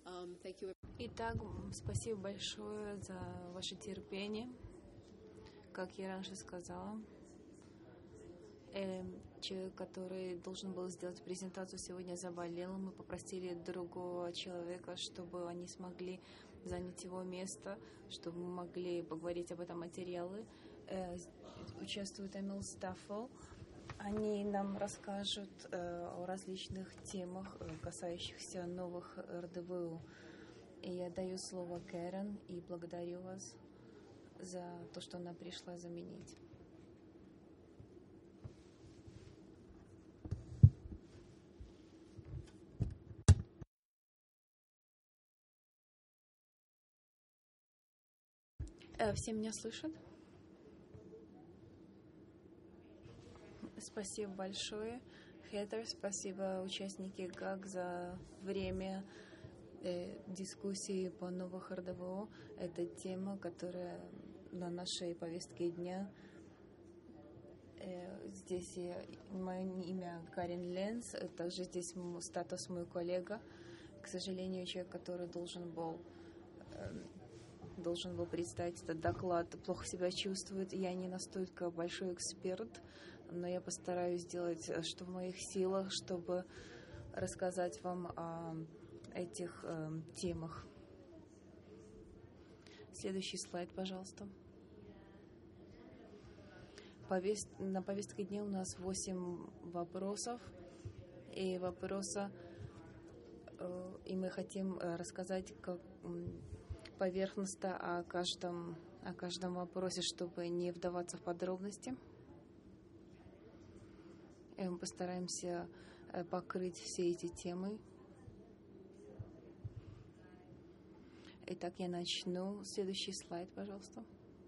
Итак, спасибо большое за ваше терпение. Как я раньше сказала, человек, который должен был сделать презентацию, сегодня заболел. Мы попросили другого человека, чтобы они смогли занять его место, чтобы мы могли поговорить об этом материале. Участвует Эмил Стаффел. Они нам расскажут о различных темах, касающихся новых РДВУ. И я даю слово Кэрен и благодарю вас за то, что она пришла заменить. Все меня слышат? Спасибо большое, Хедер. Спасибо, участники ГАГ, за время дискуссии по новых РДВО. Это тема, которая на нашей повестке дня. Здесь мое имя Карен Ленц, также здесь статус мой коллега. К сожалению, человек, который должен был представить этот доклад, плохо себя чувствует. Я не настолько большой эксперт, но я постараюсь сделать, что в моих силах, чтобы рассказать вам о этих темах. Следующий слайд, пожалуйста. На повестке дня у нас 8 вопросов. И мы хотим рассказать поверхностно о каждом вопросе, чтобы не вдаваться в подробности. И мы постараемся покрыть все эти темы. Итак, я начну. Следующий слайд, пожалуйста.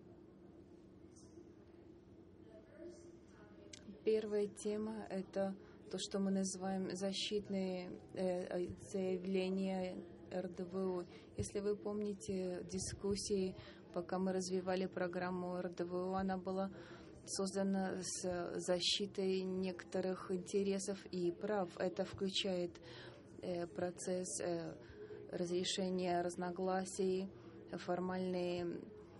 Первая тема – это то, что мы называем защитные заявления РДВУ. Если вы помните дискуссии, пока мы развивали программу РДВУ, она была создана с защитой некоторых интересов и прав. Это включает процесс разрешения разногласий, формальные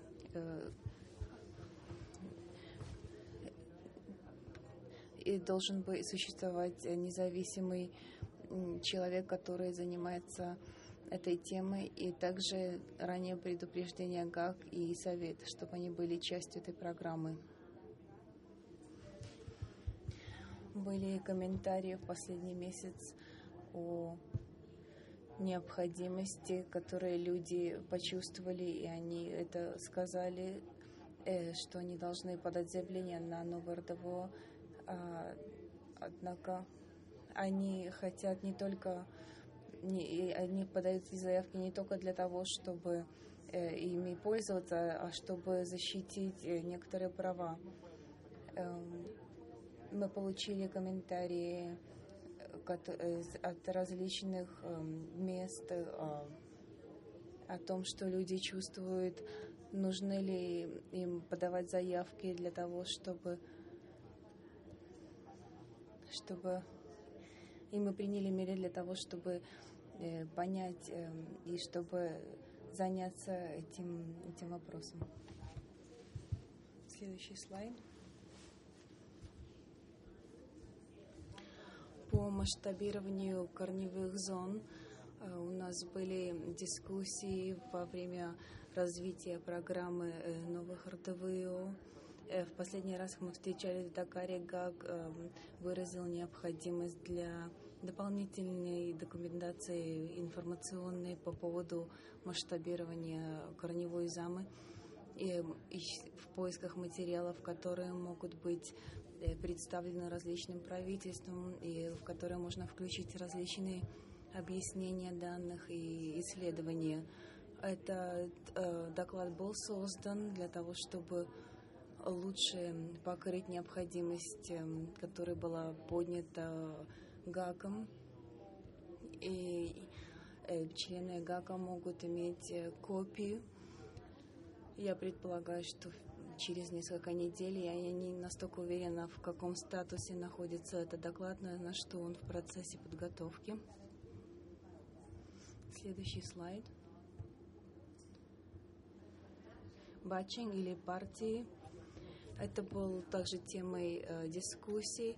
и должен быть существовать независимый человек, который занимается этой темой, и также ранее предупреждение ГАГ и Совет, чтобы они были частью этой программы. Были комментарии в последний месяц о необходимости, которые люди почувствовали, и они это сказали, что они должны подать заявление на новое РДВО. Однако они хотят они подают заявки не только для того, чтобы ими пользоваться, а чтобы защитить некоторые права. Мы получили комментарии от различных мест о том, что люди чувствуют, нужно ли им подавать заявки для того, чтобы и мы приняли меры для того, чтобы понять и чтобы заняться этим вопросом. Следующий слайд. По масштабированию корневых зон у нас были дискуссии во время развития программы новых РДВО. В последний раз мы встречались в Дакаре, ГАГ выразил необходимость для дополнительной документации информационной по поводу масштабирования корневой замы и в поисках материалов, которые могут быть представлены различным правительством и в которые можно включить различные объяснения данных и исследования. Этот доклад был создан для того, чтобы лучше покрыть необходимость, которая была поднята ГАГом. И члены ГАГа могут иметь копию. Я предполагаю, что через несколько недель, я не настолько уверена, в каком статусе находится этот доклад, на что он в процессе подготовки. Следующий слайд. Батчинг или партии. Это был также темой дискуссий.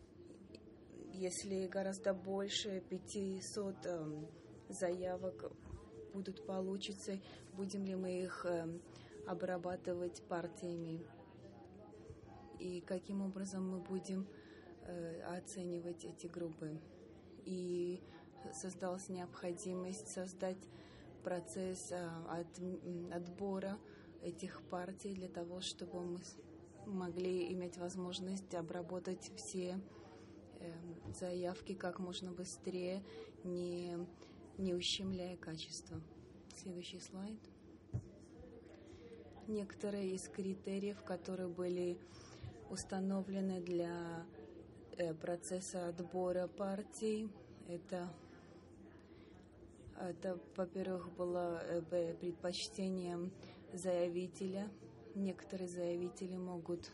Если гораздо больше 500 заявок будут получиться, будем ли мы их обрабатывать партиями? И каким образом мы будем оценивать эти группы? И создалась необходимость создать процесс отбора этих партий для того, чтобы мы могли иметь возможность обработать все заявки как можно быстрее, не ущемляя качество. Следующий слайд. Некоторые из критериев, которые были установлены для процесса отбора партий, это во-первых, было предпочтением заявителя. Некоторые заявители могут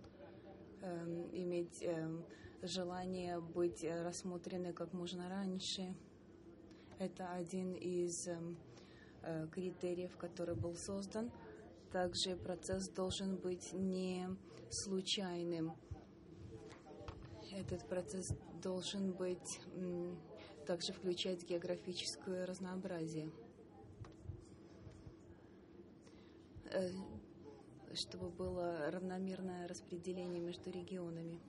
иметь желание быть рассмотрены как можно раньше. Это один из критериев, который был создан. Также процесс должен быть не случайным. Этот процесс должен быть также включать географическое разнообразие, чтобы было равномерное распределение между регионами.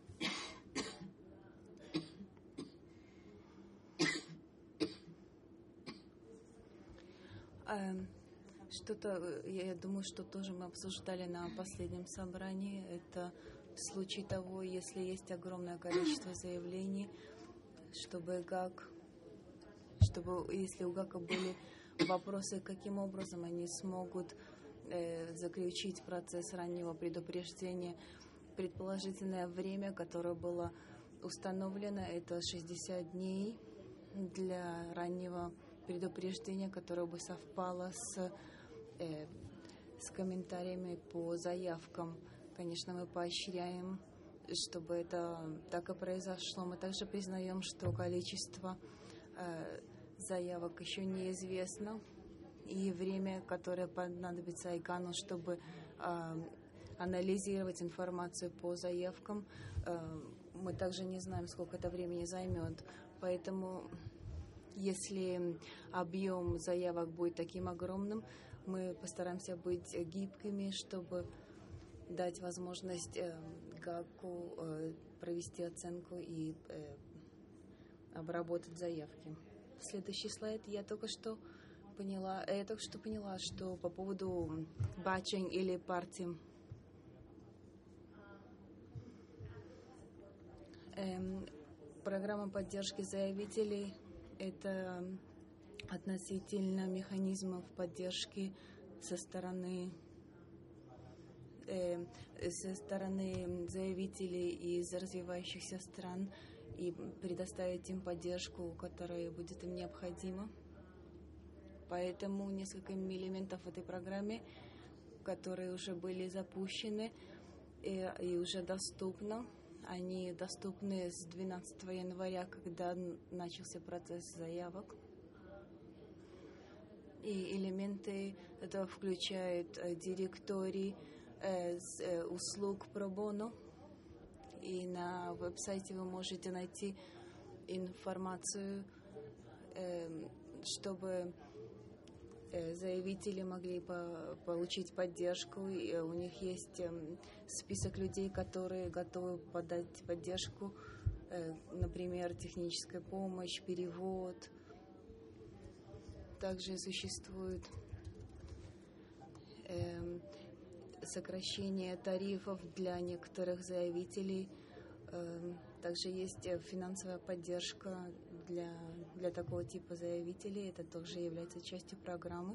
Я думаю, что тоже мы обсуждали на последнем собрании. Это в случае того, если есть огромное количество заявлений, чтобы если у ГАКа были вопросы, каким образом они смогут заключить процесс раннего предупреждения. Предположительное время, которое было установлено, это 60 дней для раннего предупреждения, которое бы совпало с комментариями по заявкам. Конечно, мы поощряем, чтобы это так и произошло. Мы также признаем, что количество заявок еще неизвестно, и время, которое понадобится ICANN, чтобы анализировать информацию по заявкам, мы также не знаем, сколько это времени займет. Поэтому, если объем заявок будет таким огромным, мы постараемся быть гибкими, чтобы дать возможность ГАКу провести оценку и обработать заявки. Следующий слайд. Я только что поняла, что по поводу батчинг или партий, программа поддержки заявителей – это относительно механизмов поддержки со стороны заявителей из развивающихся стран и предоставить им поддержку, которая будет им необходима. Поэтому несколько элементов в этой программе, которые уже были запущены и уже доступны, они доступны с 12 января, когда начался процесс заявок. И элементы этого включают директорий услуг про боно. И на веб-сайте вы можете найти информацию, чтобы заявители могли получить поддержку. И у них есть список людей, которые готовы подать поддержку, например, техническая помощь, перевод. Также существует сокращение тарифов для некоторых заявителей. Также есть финансовая поддержка для такого типа заявителей. Это также является частью программы.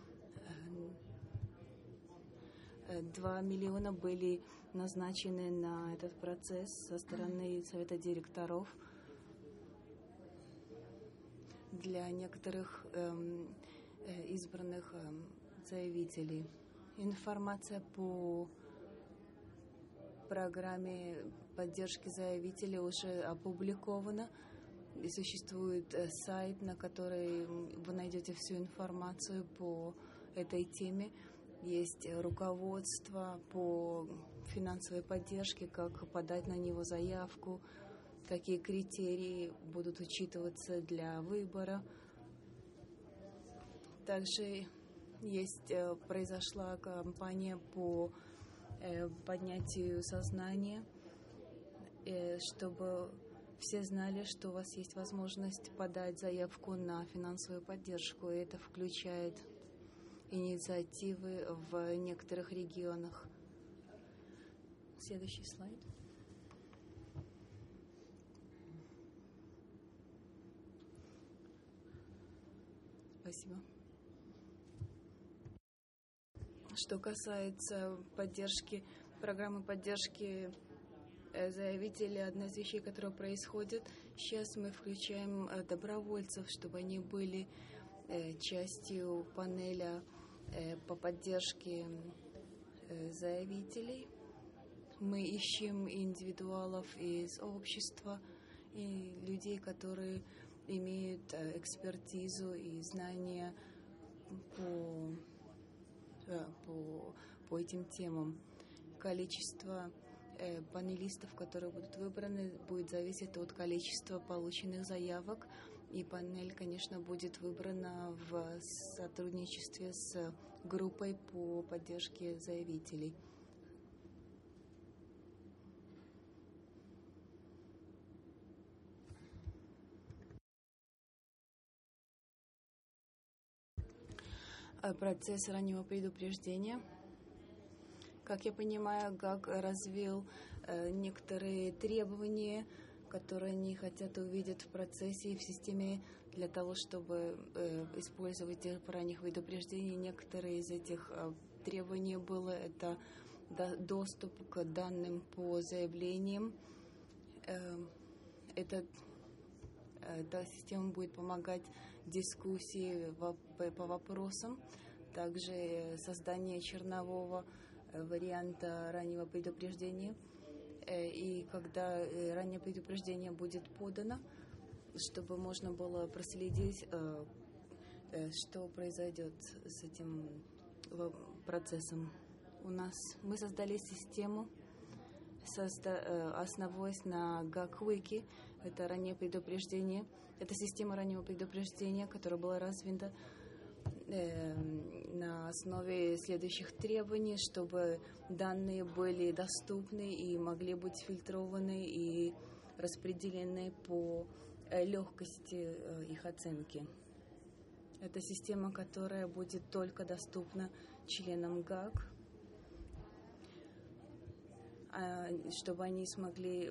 2 миллиона были назначены на этот процесс со стороны Совета директоров для некоторых избранных заявителей. Информация по программе поддержки заявителей уже опубликована. И существует сайт, на который вы найдете найдете всю информацию по этой теме. Есть руководство по финансовой поддержке, как подать на него заявку, какие критерии будут учитываться для выбора. Также произошла кампания по поднятию сознания, чтобы все знали, что у вас есть возможность подать заявку на финансовую поддержку. И это включает инициативы в некоторых регионах. Следующий слайд. Спасибо. Что касается программы поддержки заявителей, одна из вещей, которая происходит, сейчас мы включаем добровольцев, чтобы они были частью панеля по поддержке заявителей. Мы ищем индивидуалов из общества и людей, которые имеют экспертизу и знания по этим темам. Количество панелистов, которые будут выбраны, будет зависеть от количества полученных заявок. И панель, конечно, будет выбрана в сотрудничестве с группой по поддержке заявителей. Процесс раннего предупреждения. Как я понимаю, ГАК развил некоторые требования, которые они хотят увидеть в процессе и в системе для того, чтобы использовать их в ранних предупреждений. Некоторые из этих требований было это доступ к данным по заявлениям. Эта система будет помогать дискуссии по вопросам, также создание чернового варианта раннего предупреждения. И когда раннее предупреждение будет подано, чтобы можно было проследить, что произойдет с этим процессом. Мы создали систему, основываясь на GAC-Wiki. Это раннее предупреждение. Это система раннего предупреждения, которая была развита на основе следующих требований, чтобы данные были доступны и могли быть фильтрованы и распределены по легкости их оценки. Это система, которая будет только доступна членам ГАК, чтобы они смогли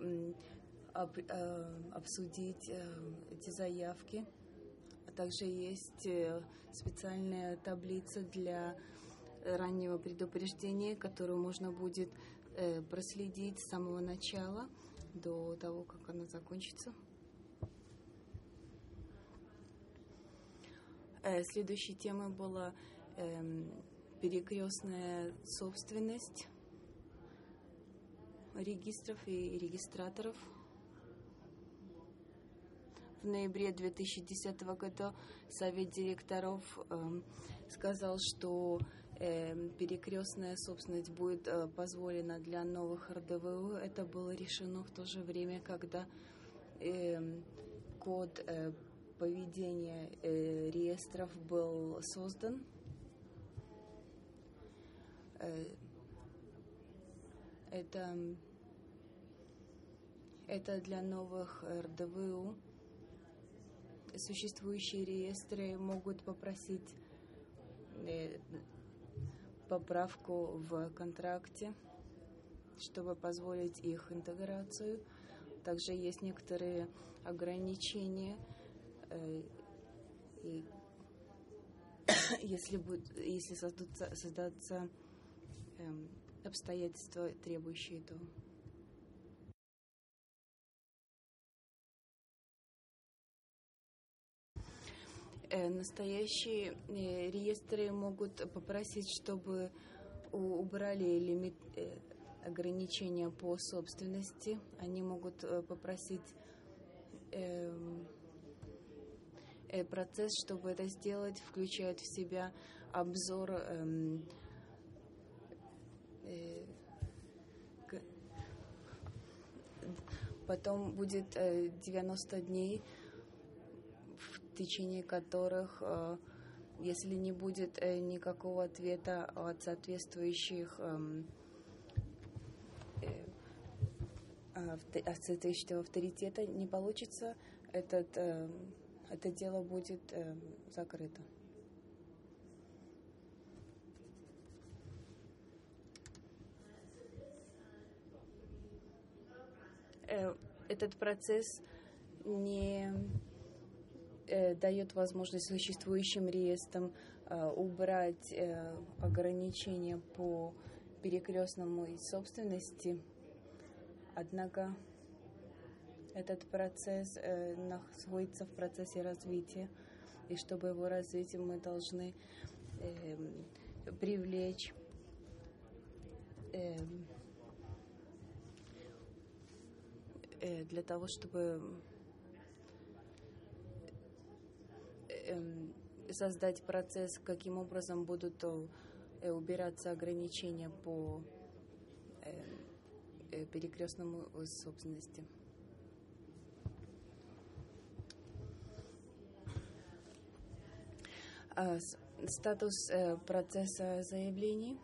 обсудить эти заявки. А также есть специальная таблица для раннего предупреждения, которую можно будет проследить с самого начала до того, как она закончится. Следующей темой была перекрестная собственность регистров и регистраторов. В ноябре 2010 года Совет директоров сказал, что перекрестная собственность будет позволена для новых РДВУ. Это было решено в то же время, когда код поведения реестров был создан. Это для новых РДВУ. Существующие реестры могут попросить поправку в контракте, чтобы позволить их интеграцию. Также есть некоторые ограничения, если создаться обстоятельства, требующие этого. Настоящие реестры могут попросить, чтобы убрали лимит ограничения по собственности. Они могут попросить Процесс, чтобы это сделать, включает в себя обзор потом будет 90 дней, в течение которых, если не будет никакого ответа от соответствующих авторитета, не получится, это дело будет закрыто. Этот процесс не дает возможность существующим реестрам убрать ограничения по перекрестному собственности. Однако этот процесс находится в процессе развития, и чтобы его развить, мы должны привлечь для того, чтобы создать процесс, каким образом будут убираться ограничения по перекрестному собственности. Статус процесса заявлений.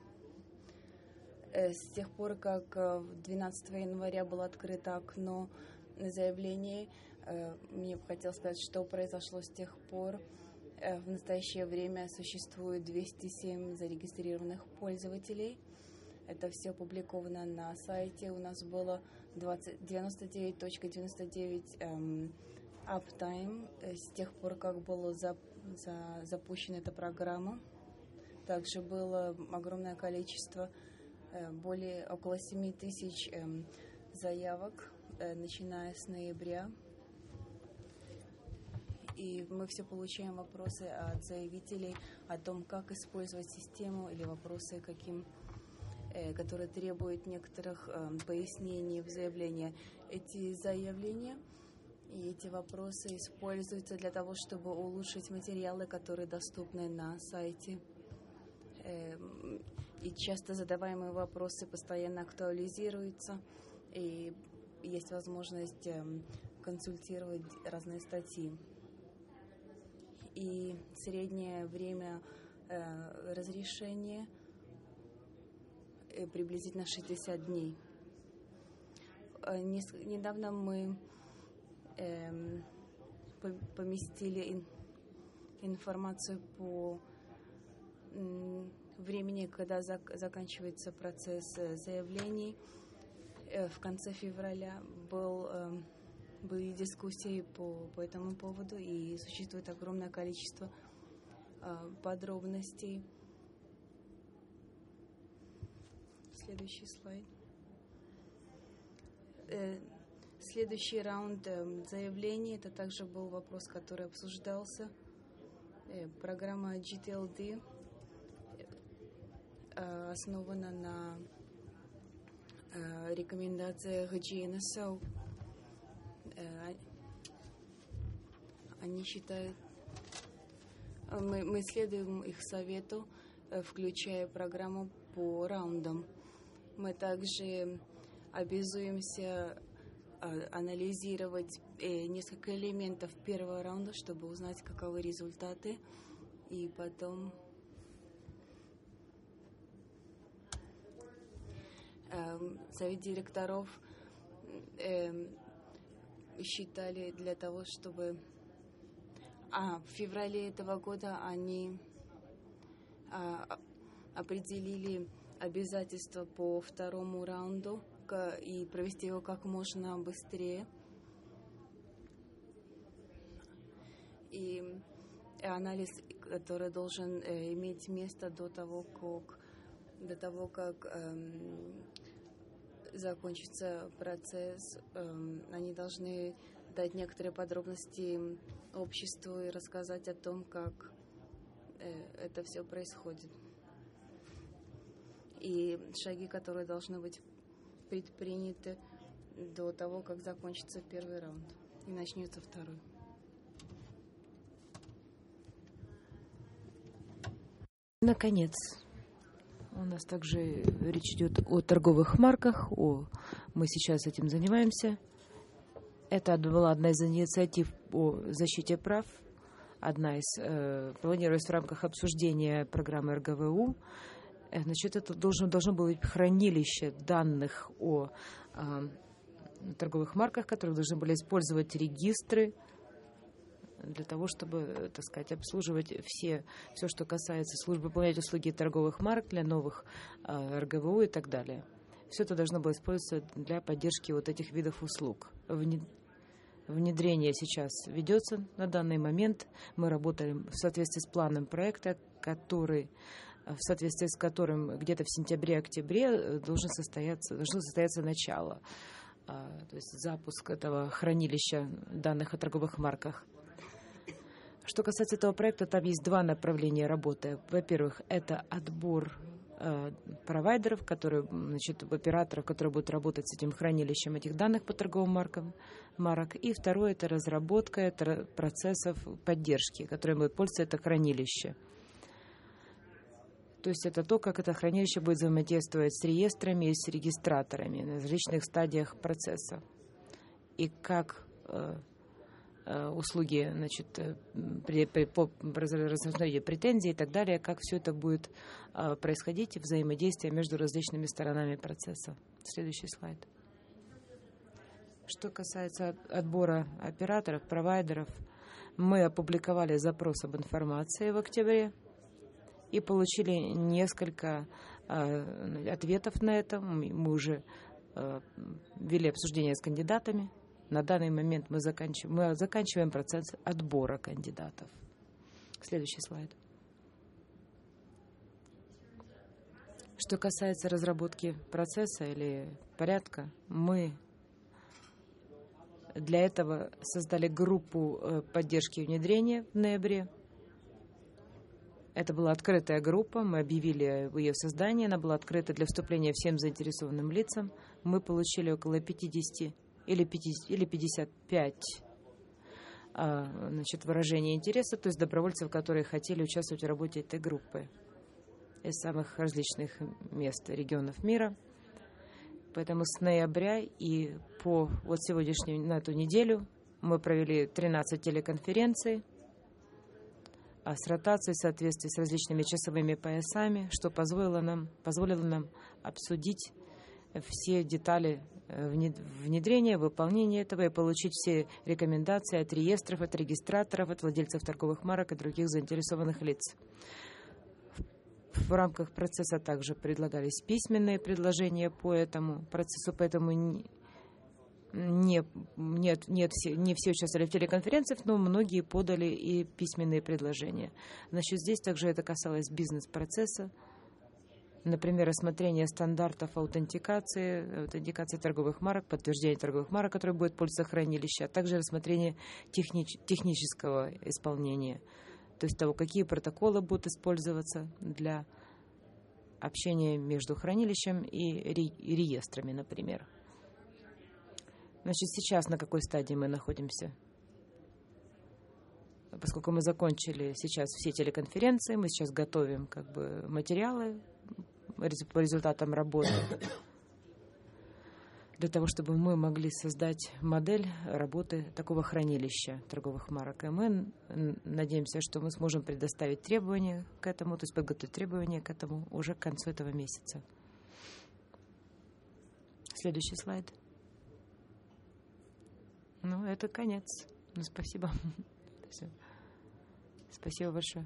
С тех пор, как 12 января было открыто окно заявлений, мне бы хотелось сказать, что произошло с тех пор. В настоящее время существует 207 зарегистрированных пользователей. Это все опубликовано на сайте. У нас было 99.99 uptime с тех пор, как была запущена эта программа. Также было огромное количество, около 7 тысяч заявок, начиная с ноября. И мы все получаем вопросы от заявителей о том, как использовать систему, или вопросы, которые требуют некоторых пояснений в заявлении. Эти заявления и эти вопросы используются для того, чтобы улучшить материалы, которые доступны на сайте. И часто задаваемые вопросы постоянно актуализируются, и есть возможность консультировать разные статьи. И среднее время разрешения приблизительно 60 дней. Недавно мы поместили информацию по времени, когда заканчивается процесс заявлений. В конце февраля были дискуссии по этому поводу, и существует огромное количество подробностей. Следующий слайд. Следующий раунд заявлений, это также был вопрос, который обсуждался. Программа GTLD основана на рекомендациях GNSO. Они считают, мы следуем их совету, включая программу по раундам. Мы также обязуемся анализировать несколько элементов первого раунда, чтобы узнать, каковы результаты, и потом совет директоров считали для того, чтобы в феврале этого года они определили обязательства по второму раунду и провести его как можно быстрее. И анализ, который должен иметь место до того, как закончится процесс, они должны дать некоторые подробности обществу и рассказать о том, как это все происходит. И шаги, которые должны быть предприняты до того, как закончится первый раунд и начнется второй. Наконец, у нас также речь идет о торговых марках. Мы сейчас этим занимаемся. Это была одна из инициатив о защите прав. Планируется в рамках обсуждения программы РГВУ. Значит, это должно было быть хранилище данных о торговых марках, которые должны были использовать регистры для того, чтобы, так сказать, обслуживать все, что касается службы, выполнять услуги торговых марок для новых РГВУ и так далее. Все это должно было использоваться для поддержки вот этих видов услуг. Внедрение сейчас ведется на данный момент. Мы работаем в соответствии с планом проекта, в соответствии с которым где-то в сентябре-октябре должно состояться начало, то есть запуск этого хранилища данных о торговых марках. Что касается этого проекта, там есть два направления работы. Во-первых, это отбор провайдеров, операторов, которые будут работать с этим хранилищем этих данных по торговым марок. И второе, это разработка процессов поддержки, которыми будет пользоваться это хранилище. То есть это то, как это хранилище будет взаимодействовать с реестрами и с регистраторами на различных стадиях процесса. И как услуги, по рассмотрению претензий и так далее, как все это будет происходить, взаимодействие между различными сторонами процесса. Следующий слайд. Что касается отбора операторов, провайдеров, мы опубликовали запрос об информации в октябре и получили несколько ответов на это. Мы уже вели обсуждение с кандидатами. На данный момент мы заканчиваем процесс отбора кандидатов. Следующий слайд. Что касается разработки процесса или порядка, мы для этого создали группу поддержки и внедрения в ноябре. Это была открытая группа, мы объявили ее создание, она была открыта для вступления всем заинтересованным лицам. Мы получили около 50 или 55 выражений интереса, то есть добровольцев, которые хотели участвовать в работе этой группы из самых различных мест, регионов мира. Поэтому с ноября и по на эту неделю мы провели 13 телеконференций с ротацией в соответствии с различными часовыми поясами, что позволило нам обсудить все детали внедрения, выполнения этого и получить все рекомендации от реестров, от регистраторов, от владельцев торговых марок и других заинтересованных лиц. В рамках процесса также предлагались письменные предложения по этому процессу, поэтому не все участвовали в телеконференциях, но многие подали и письменные предложения. Значит, здесь также это касалось бизнес-процесса. Например, рассмотрение стандартов аутентикации торговых марок, подтверждение торговых марок, которые будут пользоваться хранилищем, а также рассмотрение технического исполнения, то есть того, какие протоколы будут использоваться для общения между хранилищем и реестрами, например. Значит, сейчас на какой стадии мы находимся? Поскольку мы закончили сейчас все телеконференции, мы сейчас готовим материалы по результатам работы для того, чтобы мы могли создать модель работы такого хранилища торговых марок. И мы надеемся, что мы сможем предоставить требования к этому, то есть подготовить требования к этому уже к концу этого месяца. Следующий слайд. Это конец. Спасибо. Спасибо большое.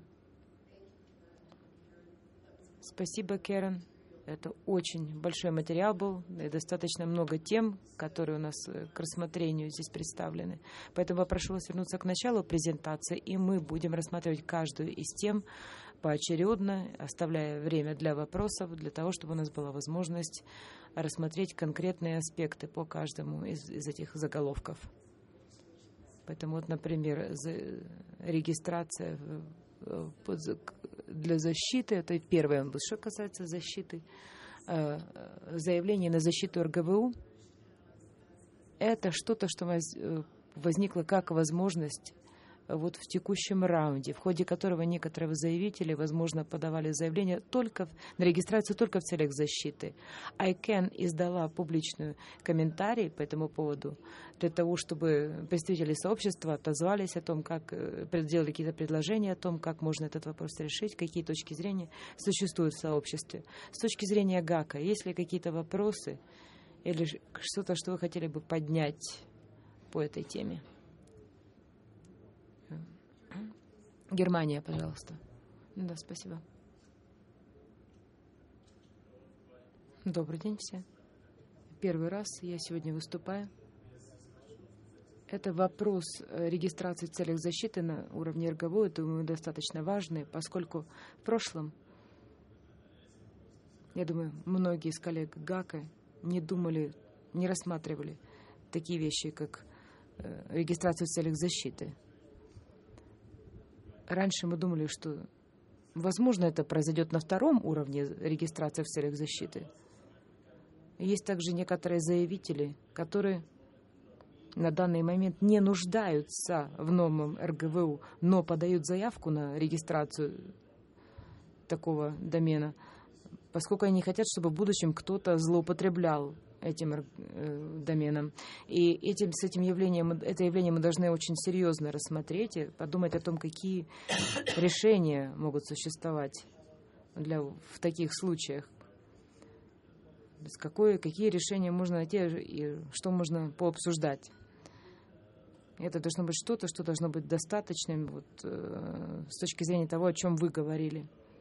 Спасибо, Кэрен. Это очень большой материал был, и достаточно много тем, которые у нас к рассмотрению здесь представлены. Поэтому я прошу вас вернуться к началу презентации, и мы будем рассматривать каждую из тем поочередно, оставляя время для вопросов, для того, чтобы у нас была возможность рассмотреть конкретные аспекты по каждому из этих заголовков. Поэтому, например, регистрация для защиты, это первое, что касается защиты, заявление на защиту РГВУ, это что-то, что возникло как возможность вот в текущем раунде, в ходе которого некоторые заявители, возможно, подавали заявление на регистрацию только в целях защиты. ICANN издала публичный комментарий по этому поводу для того, чтобы представители сообщества отозвались о том, как сделали какие-то предложения о том, как можно этот вопрос решить, какие точки зрения существуют в сообществе. С точки зрения ГАКа, есть ли какие-то вопросы или что-то, что вы хотели бы поднять по этой теме? Германия, пожалуйста. Да, спасибо. Добрый день всем. Первый раз я сегодня выступаю. Это вопрос регистрации в целях защиты на уровне РГВУ. Это, думаю, достаточно важный, поскольку в прошлом, я думаю, многие из коллег ГАКа не думали, не рассматривали такие вещи, как регистрацию в целях защиты. Раньше мы думали, что, возможно, это произойдет на втором уровне регистрации в целях защиты. Есть также некоторые заявители, которые на данный момент не нуждаются в новом РГВУ, но подают заявку на регистрацию такого домена, поскольку они хотят, чтобы в будущем кто-то злоупотреблял этим доменом. И это явление мы должны очень серьезно рассмотреть и подумать о том, какие решения могут существовать в таких случаях. Какие решения можно найти и что можно пообсуждать. Это должно быть что-то, что должно быть достаточным с точки зрения того, о чем вы говорили.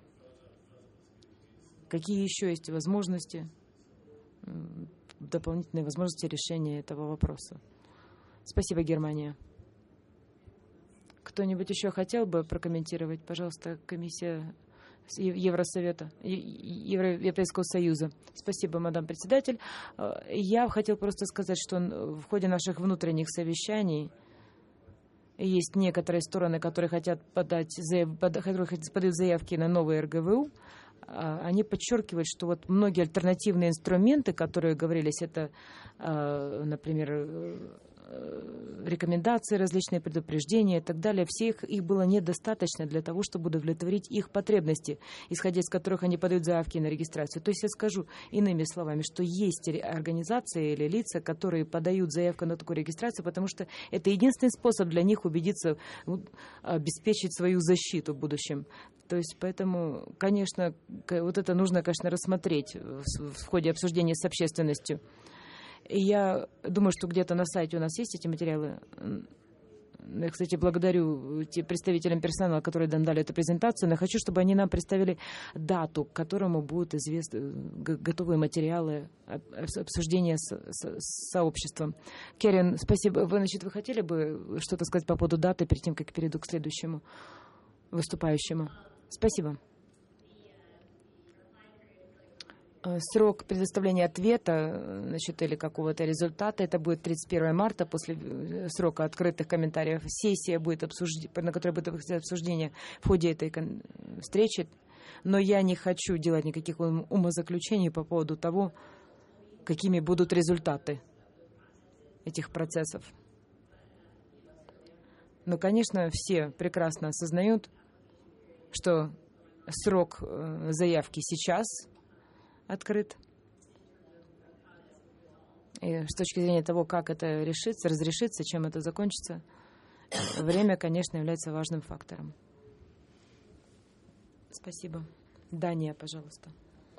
Какие еще есть возможности, дополнительные возможности решения этого вопроса? Спасибо, Германия. Кто-нибудь еще хотел бы прокомментировать? Пожалуйста, комиссия Евросовета, Европейского Союза. Спасибо, мадам председатель. Я хотел просто сказать, что в ходе наших внутренних совещаний есть некоторые стороны, которые хотят подают заявки на новые РГВУ. Они подчеркивают, что вот многие альтернативные инструменты, которые говорились, это, например, рекомендации, различные предупреждения и так далее, всех их было недостаточно для того, чтобы удовлетворить их потребности, исходя из которых они подают заявки на регистрацию. То есть я скажу иными словами, что есть организации или лица, которые подают заявку на такую регистрацию, потому что это единственный способ для них убедиться, обеспечить свою защиту в будущем. То есть поэтому, конечно, вот это нужно, конечно, рассмотреть в ходе обсуждения с общественностью. И я думаю, что где-то на сайте у нас есть эти материалы. Я, кстати, благодарю представителям персонала, которые нам дали эту презентацию. Но я хочу, чтобы они нам представили дату, к которому будут известны готовые материалы обсуждения с сообществом. Керин, спасибо. Вы хотели бы что-то сказать по поводу даты перед тем, как перейду к следующему выступающему? Спасибо. Срок предоставления ответа, или какого-то результата, это будет 31 марта, после срока открытых комментариев. Сессия будет на которой будет обсуждение в ходе этой встречи. Но я не хочу делать никаких умозаключений по поводу того, какими будут результаты этих процессов. Но, конечно, все прекрасно осознают, что срок заявки сейчас открыт. И с точки зрения того, как это решится, разрешится, чем это закончится, время, конечно, является важным фактором. Спасибо. Дания, пожалуйста.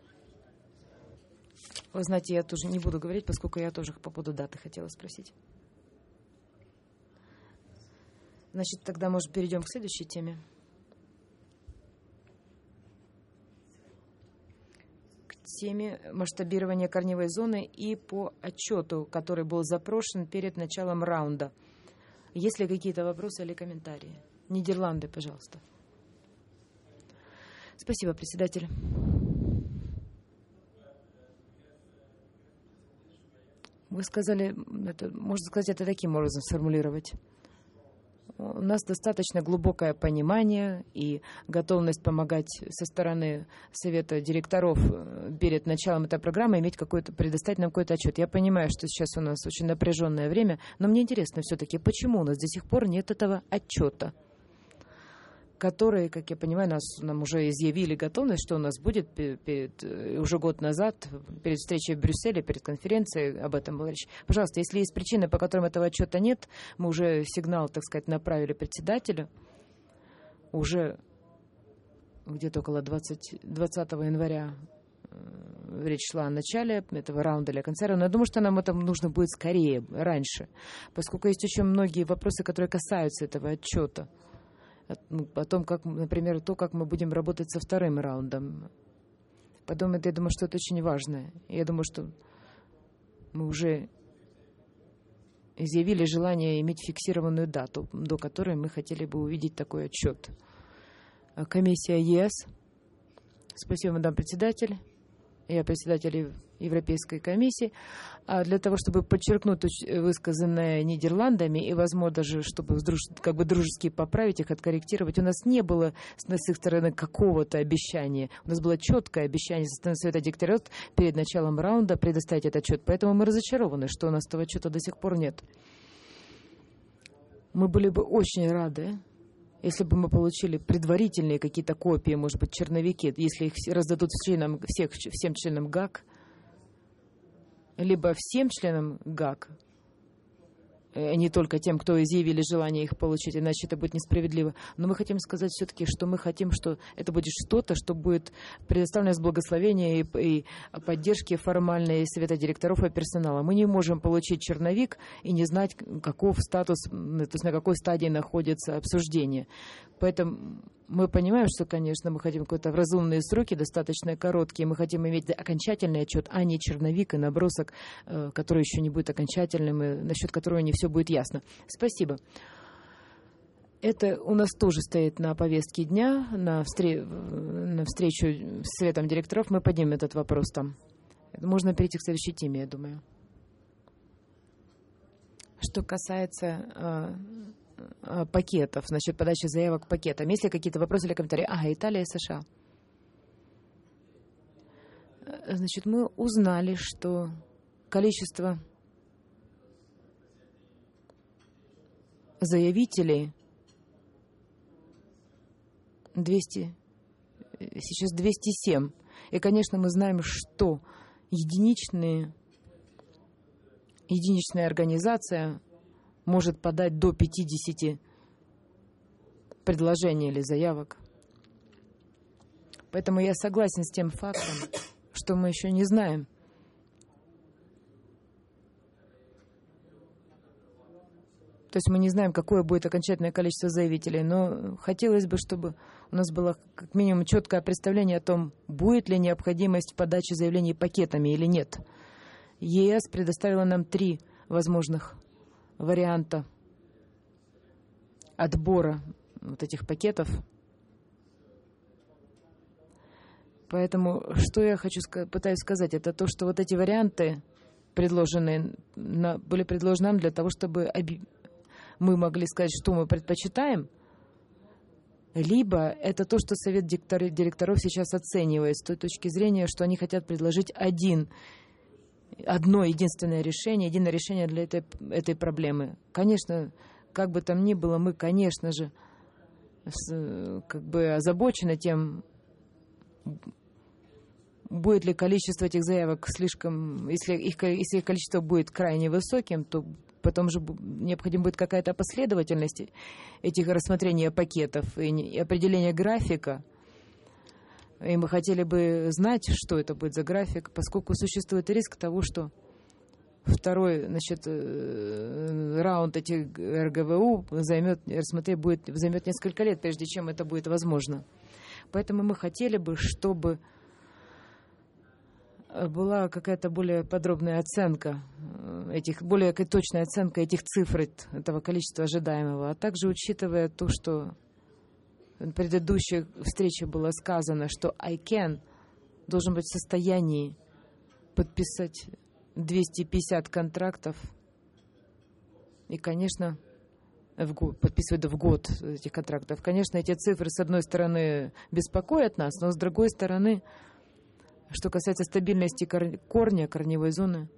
Вы знаете, я тоже не буду говорить, поскольку я тоже по поводу даты хотела спросить. Значит, тогда, может, перейдем к следующей теме. Теме масштабирования корневой зоны и по отчету, который был запрошен перед началом раунда. Есть ли какие-то вопросы или комментарии? Нидерланды, пожалуйста. Спасибо, председатель. Вы сказали, можно сказать, это таким образом сформулировать. у нас достаточно глубокое понимание и готовность помогать со стороны совета директоров перед началом этой программы предоставить нам какой-то отчет. Я понимаю, что сейчас у нас очень напряженное время, но мне интересно все-таки, почему у нас до сих пор нет этого отчета, который, как я понимаю, нам уже изъявили готовность, что у нас будет уже год назад, перед встречей в Брюсселе, перед конференцией, об этом была речь. Пожалуйста, если есть причины, по которым этого отчета нет, мы уже сигнал, так сказать, направили председателю, уже где-то около 20 января речь шла о начале этого раунда для концерта, но я думаю, что нам это нужно будет скорее, раньше, поскольку есть очень многие вопросы, которые касаются этого отчета. О том, как, например, как мы будем работать со вторым раундом. Потом я думаю, что это очень важно. Я думаю, что мы уже изъявили желание иметь фиксированную дату, до которой мы хотели бы увидеть такой отчет. Комиссия ЕС. Спасибо, мадам председатель. Я председатель Европейской комиссии. А для того, чтобы подчеркнуть высказанное Нидерландами и, возможно, даже чтобы дружески поправить их, откорректировать, у нас не было с их стороны какого-то обещания. У нас было четкое обещание со стороны Совета директоров перед началом раунда предоставить этот отчет. Поэтому мы разочарованы, что у нас этого отчета до сих пор нет. Мы были бы очень рады, если бы мы получили предварительные какие-то копии, может быть, черновики, если их раздадут всем членам ГАК, либо всем членам ГАК, а не только тем, кто изъявили желание их получить, иначе это будет несправедливо. Но мы хотим сказать все-таки, что мы хотим, что это будет что-то, что будет предоставлено с благословения и поддержки формальной Совета директоров и персонала. Мы не можем получить черновик и не знать, каков статус, то есть на какой стадии находится обсуждение. Поэтому мы понимаем, что, конечно, мы хотим какие-то разумные сроки, достаточно короткие. Мы хотим иметь окончательный отчет, а не черновик и набросок, который еще не будет окончательным, и насчет которого не все будет ясно. Спасибо. Это у нас тоже стоит на повестке дня, на встречу с Советом директоров. Мы поднимем этот вопрос там. Можно перейти к следующей теме, я думаю. Что касается пакетов, значит, подачи заявок пакетам. Есть ли какие-то вопросы или комментарии? Италия и США. Значит, мы узнали, что количество заявителей сейчас 207. И, конечно, мы знаем, что единичная организация может подать до 50 предложений или заявок. Поэтому я согласен с тем фактом, что мы еще не знаем, то есть мы не знаем, какое будет окончательное количество заявителей, но хотелось бы, чтобы у нас было как минимум четкое представление о том, будет ли необходимость в подаче заявлений пакетами или нет. ЕС предоставила нам 3 возможных варианта отбора вот этих пакетов. Поэтому, что я пытаюсь сказать, это то, что вот эти варианты были предложены нам для того, чтобы мы могли сказать, что мы предпочитаем, либо это то, что Совет директоров сейчас оценивает с той точки зрения, что они хотят предложить одно единственное решение для этой проблемы. Конечно, как бы там ни было, мы, конечно же, озабочены тем, будет ли количество этих заявок слишком, если их количество будет крайне высоким, то потом же необходима будет какая-то последовательность этих рассмотрения пакетов и определения графика. И мы хотели бы знать, что это будет за график, поскольку существует риск того, что второй, раунд этих РГВУ займет несколько лет, прежде чем это будет возможно. Поэтому мы хотели бы, чтобы была какая-то более подробная оценка более точная оценка этих цифр, этого количества ожидаемого, а также учитывая то, что в предыдущей встрече было сказано, что ICANN должен быть в состоянии подписать 250 контрактов. И, конечно, подписывают в год этих контрактов. Конечно, эти цифры, с одной стороны, беспокоят нас, но с другой стороны, что касается стабильности корневой зоны,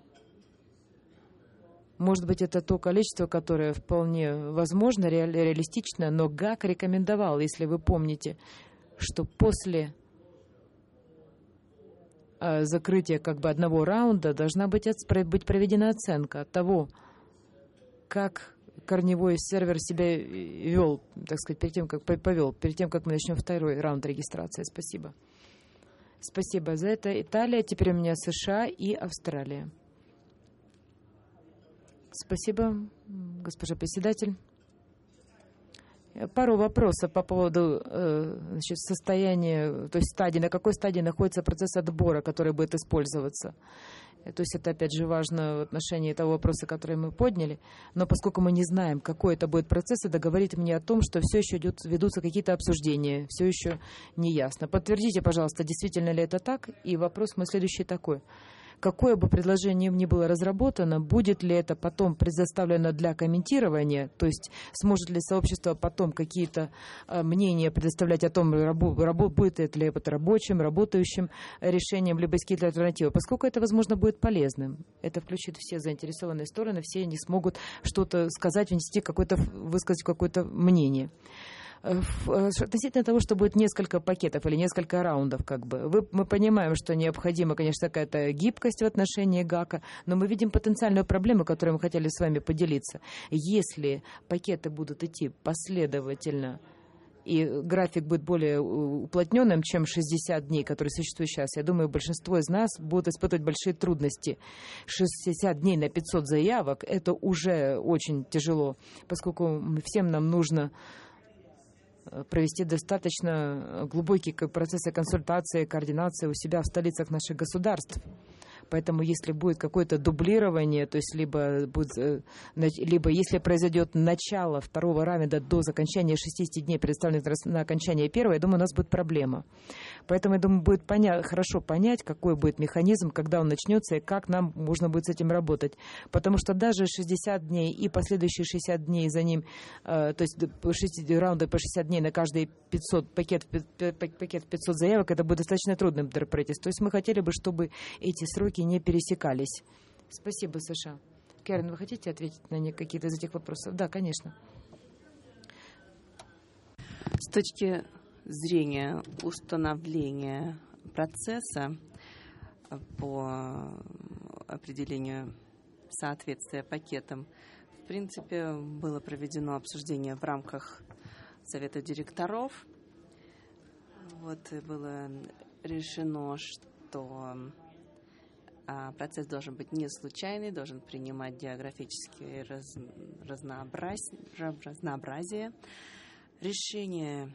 может быть, это то количество, которое вполне возможно, реалистично, но ГАК рекомендовал, если вы помните, что после закрытия одного раунда должна быть проведена оценка того, как корневой сервер себя вел, так сказать, перед тем, как мы начнем второй раунд регистрации. Спасибо. Спасибо за это. Италия, теперь у меня США и Австралия. Спасибо, госпожа председатель. Пару вопросов по поводу состояния, то есть стадии, на какой стадии находится процесс отбора, который будет использоваться. То есть это, опять же, важно в отношении того вопроса, который мы подняли. Но поскольку мы не знаем, какой это будет процесс, это говорит мне о том, что все еще ведутся какие-то обсуждения, все еще не ясно. Подтвердите, пожалуйста, действительно ли это так. И вопрос мой следующий такой. Какое бы предложение ни было разработано, будет ли это потом предоставлено для комментирования, то есть сможет ли сообщество потом какие-то мнения предоставлять о том, будет ли это рабочим, работающим решением, либо есть какие-то альтернативы. Поскольку это, возможно, будет полезным, это включит все заинтересованные стороны, все они смогут что-то сказать, высказать какое-то мнение. Относительно того, что будет несколько пакетов или несколько раундов, мы понимаем, что необходима, конечно, какая-то гибкость в отношении ГАКа, но мы видим потенциальную проблему, которой мы хотели с вами поделиться. Если пакеты будут идти последовательно, и график будет более уплотненным, чем 60 дней, который существует сейчас, я думаю, большинство из нас будут испытывать большие трудности. 60 дней на 500 заявок – это уже очень тяжело, поскольку всем нам нужно провести достаточно глубокие процессы консультации, координации у себя в столицах наших государств. Поэтому если будет какое-то дублирование, то есть либо если произойдет начало второго раунда до окончания 60 дней, предоставленных на окончание первого, я думаю, у нас будет проблема. Поэтому, я думаю, будет хорошо понять, какой будет механизм, когда он начнется и как нам можно будет с этим работать. Потому что даже 60 дней и последующие 60 дней за ним, то есть раунды по 60 дней на каждый пакет 500 заявок, это будет достаточно трудным для правительства. То есть мы хотели бы, чтобы эти сроки не пересекались. Спасибо, США. Кэрен, вы хотите ответить на какие-то из этих вопросов? Да, конечно. С точки зрения установления процесса по определению соответствия пакетам, в принципе, было проведено обсуждение в рамках Совета директоров. Было решено, что процесс должен быть не случайный, должен принимать географические разнообразие. Решение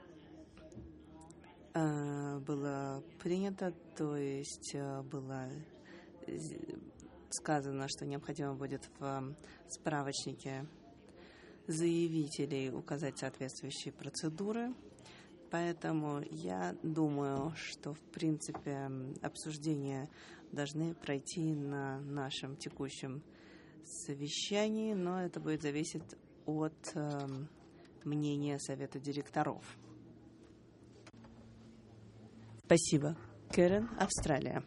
было принято, то есть было сказано, что необходимо будет в справочнике заявителей указать соответствующие процедуры. Поэтому я думаю, что, в принципе, обсуждения должны пройти на нашем текущем совещании, но это будет зависеть от мнения Совета директоров. Спасибо. Кэрен, Австралия.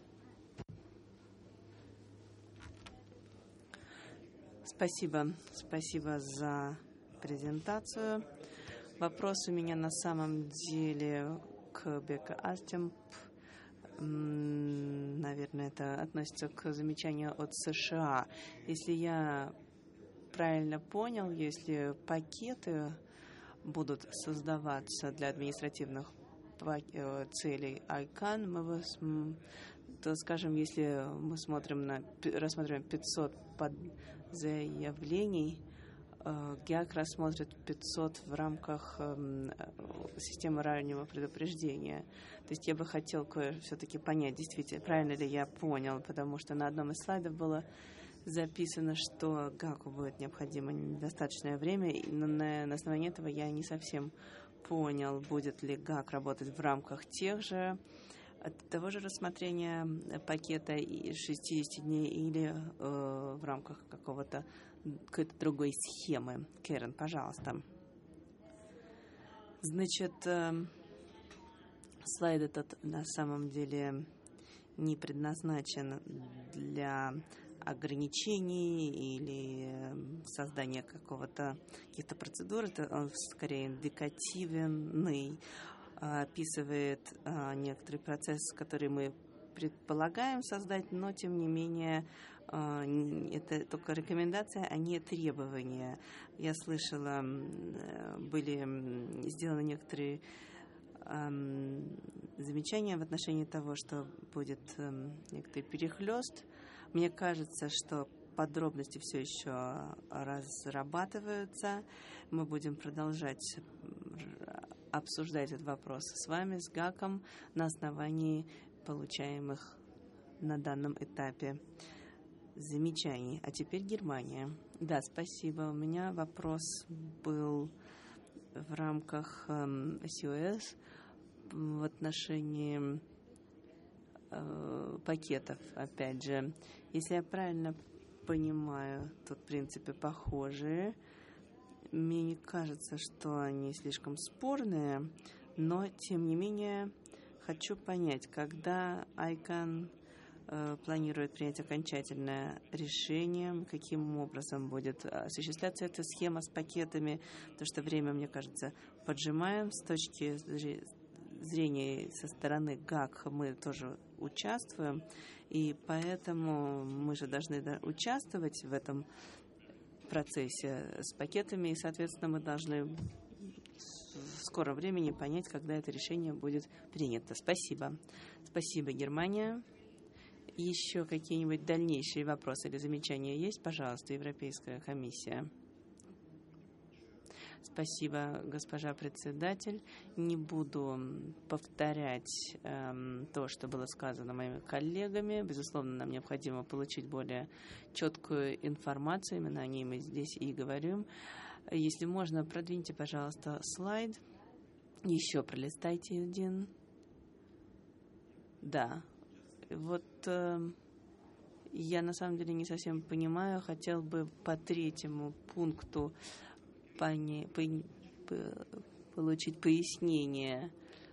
Спасибо за презентацию. Вопрос у меня на самом деле к Бека Артемп. Наверное, это относится к замечанию от США. Если я правильно понял, если пакеты будут создаваться для административных целей ICANN, то, скажем, если мы рассматриваем 500 заявлений, ГИАК рассмотрит 500 в рамках системы раннего предупреждения. То есть я бы хотел все-таки понять, действительно, правильно ли я понял, потому что на одном из слайдов было записано, что ГАКу будет необходимо достаточное время, но на основании этого я не совсем понял, будет ли ГАК работать в рамках того же рассмотрения пакета 60 дней или в рамках какого-то какой-то другой схемы. Кэрен, пожалуйста. Значит, слайд этот на самом деле не предназначен для ограничений или создания каких-то процедур. Это он скорее индикативный, описывает некоторый процесс, который мы предполагаем создать, но тем не менее это только рекомендация, а не требования. Я слышала, были сделаны некоторые замечания в отношении того, что будет некоторый перехлёст. Мне кажется, что подробности все еще разрабатываются. Мы будем продолжать обсуждать этот вопрос с вами, с ГАКом, на основании получаемых на данном этапе замечаний. А теперь Германия. Да, спасибо. У меня вопрос был в рамках СОС в отношении пакетов. Опять же, если я правильно понимаю, тут, в принципе, похожие. Мне не кажется, что они слишком спорные, но, тем не менее, хочу понять, когда ICANN планирует принять окончательное решение, каким образом будет осуществляться эта схема с пакетами, потому что время, мне кажется, поджимаем. С точки зрения со стороны ГАК мы тоже участвуем, и поэтому мы же должны участвовать в этом процессе с пакетами, и, соответственно, мы должны в скором времени понять, когда это решение будет принято. Спасибо. Спасибо, Германия. Еще какие-нибудь дальнейшие вопросы или замечания есть? Пожалуйста, Европейская комиссия. Спасибо, госпожа председатель. Не буду повторять то, что было сказано моими коллегами. Безусловно, нам необходимо получить более четкую информацию. Именно о ней мы здесь и говорим. Если можно, продвиньте, пожалуйста, слайд. Еще пролистайте один. Да. Вот я на самом деле не совсем понимаю. Хотел бы по третьему пункту получить пояснение.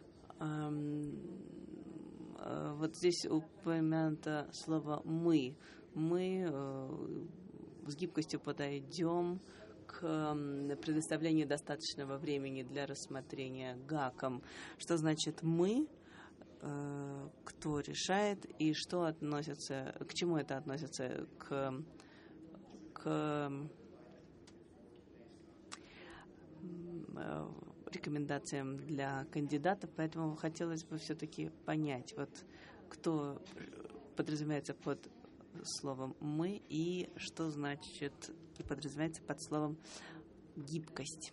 Вот здесь упомянуто слово «мы». Мы с гибкостью подойдем к предоставлению достаточного времени для рассмотрения ГАКом. Что значит «мы», кто решает и что относится, к чему это относится, к рекомендациям для кандидатов, поэтому хотелось бы все-таки понять, вот кто подразумевается под словом «мы» и что значит и подразумевается под словом «гибкость».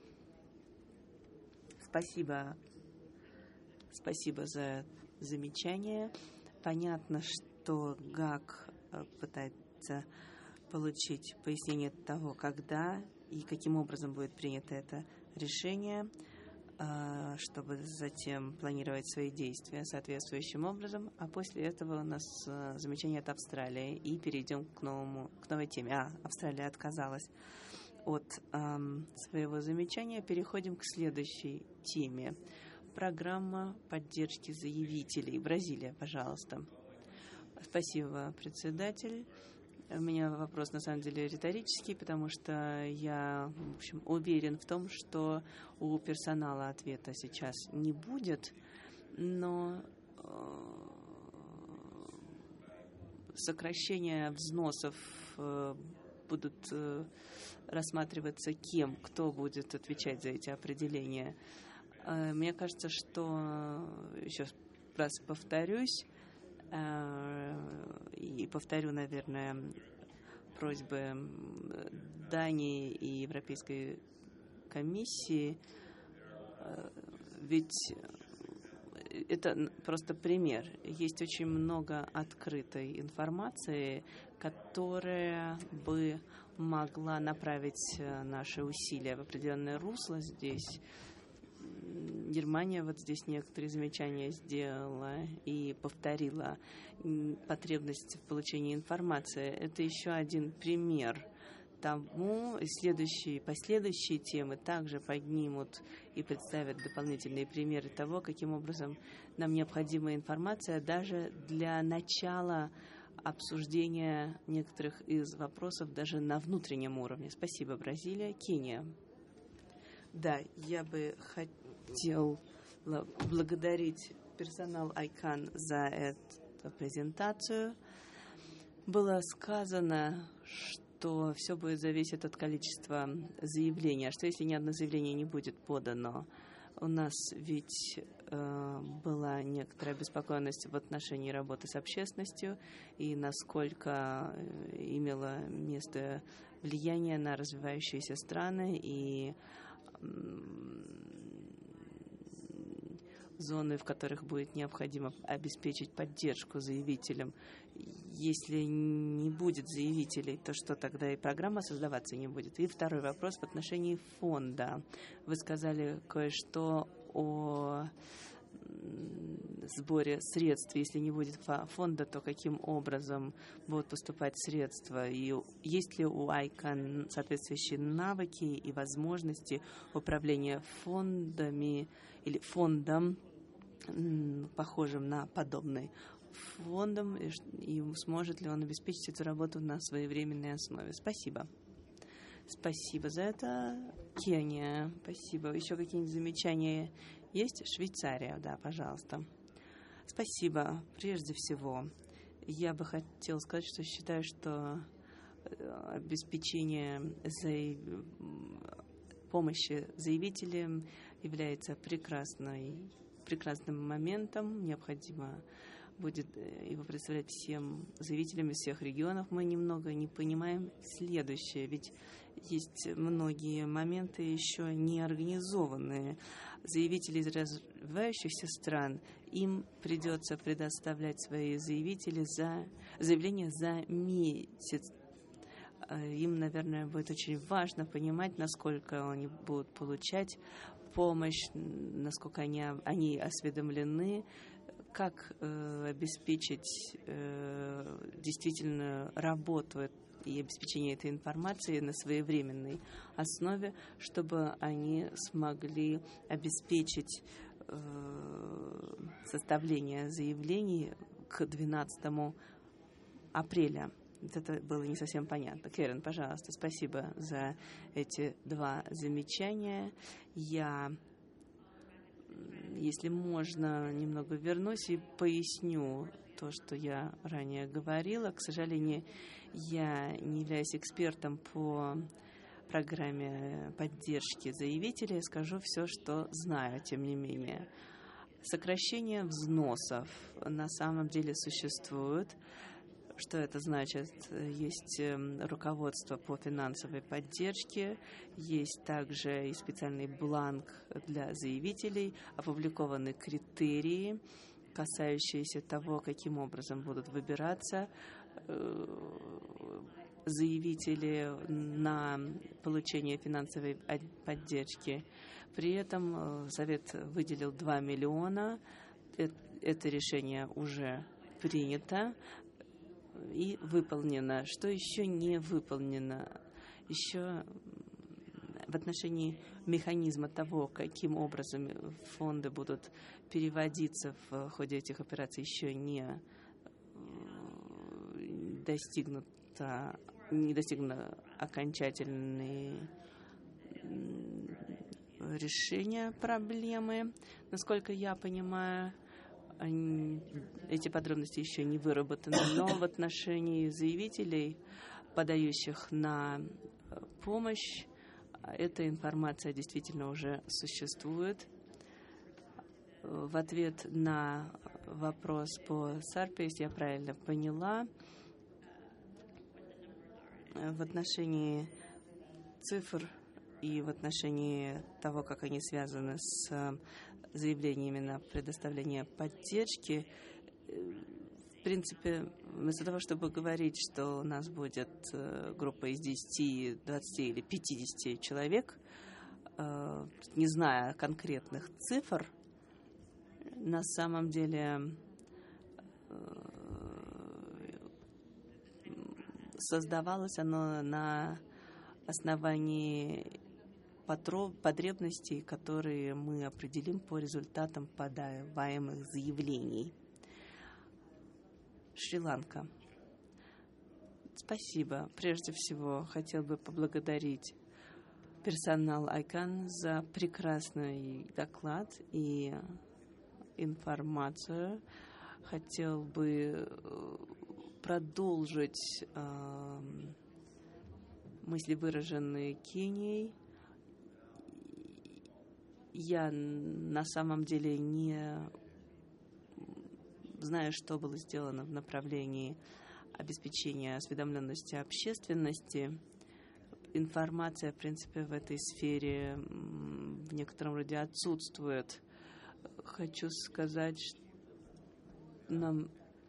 Спасибо за замечание. Понятно, что ГАК пытается получить пояснение того, когда и каким образом будет принято это решение, чтобы затем планировать свои действия соответствующим образом. А после этого у нас замечание от Австралии. И перейдем к новой теме. Австралия отказалась от своего замечания. Переходим к следующей теме. Программа поддержки заявителей. Бразилия, пожалуйста. Спасибо, председатель. У меня вопрос, на самом деле, риторический, потому что я, в общем, уверен в том, что у персонала ответа сейчас не будет, но сокращение взносов будут рассматриваться кем, кто будет отвечать за эти определения. Мне кажется, что, еще раз повторюсь, и повторю, наверное, просьбы Дании и Европейской комиссии, ведь это просто пример. Есть очень много открытой информации, которая бы могла направить наши усилия в определенное русло здесь. Германия вот здесь некоторые замечания сделала и повторила потребность в получении информации. Это еще один пример тому последующие темы также поднимут и представят дополнительные примеры того, каким образом нам необходима информация даже для начала обсуждения некоторых из вопросов даже на внутреннем уровне. Спасибо, Бразилия. Кения. Да, я бы хотел благодарить персонал ICANN за эту презентацию. Было сказано, что все будет зависеть от количества заявлений. А что, если ни одно заявление не будет подано? У нас ведь была некоторая обеспокоенность в отношении работы с общественностью и насколько имело место влияние на развивающиеся страны и зоны, в которых будет необходимо обеспечить поддержку заявителям. Если не будет заявителей, то что тогда и программа создаваться не будет? И второй вопрос в отношении фонда. Вы сказали кое-что о сборе средств. Если не будет фонда, то каким образом будут поступать средства? И есть ли у ICANN соответствующие навыки и возможности управления фондами или фондом, похожим на подобный фондом, и сможет ли он обеспечить эту работу на своевременной основе? Спасибо. Спасибо за это. Кения, спасибо. Еще какие-нибудь замечания есть? Швейцария, да, пожалуйста. Спасибо. Прежде всего, я бы хотела сказать, что считаю, что обеспечение помощи заявителям является прекрасным моментом. Необходимо будет его представлять всем заявителям из всех регионов. Мы немного не понимаем следующее, ведь есть многие моменты еще не организованные. Заявители из развивающихся стран, им придется предоставлять свои заявления за месяц. Им, наверное, будет очень важно понимать, насколько они будут получать помощь, насколько они осведомлены, как обеспечить действительно работу и обеспечение этой информации на своевременной основе, чтобы они смогли обеспечить составление заявлений к 12 апреля. Это было не совсем понятно. Кэрен, пожалуйста, спасибо за эти два замечания. Я, если можно, немного вернусь и поясню то, что я ранее говорила. К сожалению, я не являюсь экспертом по программе поддержки заявителей. Скажу все, что знаю, тем не менее. Сокращение взносов на самом деле существует. Что это значит? Есть руководство по финансовой поддержке, есть также и специальный бланк для заявителей, опубликованы критерии, касающиеся того, каким образом будут выбираться заявители на получение финансовой поддержки. При этом Совет выделил 2 миллиона. Это решение уже принято и выполнено. Что еще не выполнено? Еще в отношении механизма того, каким образом фонды будут переводиться в ходе этих операций, еще не достигнуто окончательное решение проблемы. Насколько я понимаю, эти подробности еще не выработаны, но в отношении заявителей, подающих на помощь, эта информация действительно уже существует. В ответ на вопрос по САРПе, если я правильно поняла, в отношении цифр и в отношении того, как они связаны с заявлениями на предоставление поддержки, в принципе, вместо того, чтобы говорить, что у нас будет группа из 10, 20 или 50 человек, не зная конкретных цифр, на самом деле создавалось оно на основании потребностей, которые мы определим по результатам подаваемых заявлений. Шри-Ланка. Спасибо. Прежде всего, хотел бы поблагодарить персонал ICANN за прекрасный доклад и информацию. Хотел бы продолжить мысли, выраженные Кенией. Я на самом деле не знаю, что было сделано в направлении обеспечения осведомленности общественности. Информация, в принципе, в этой сфере в некотором роде отсутствует. Хочу сказать, что нам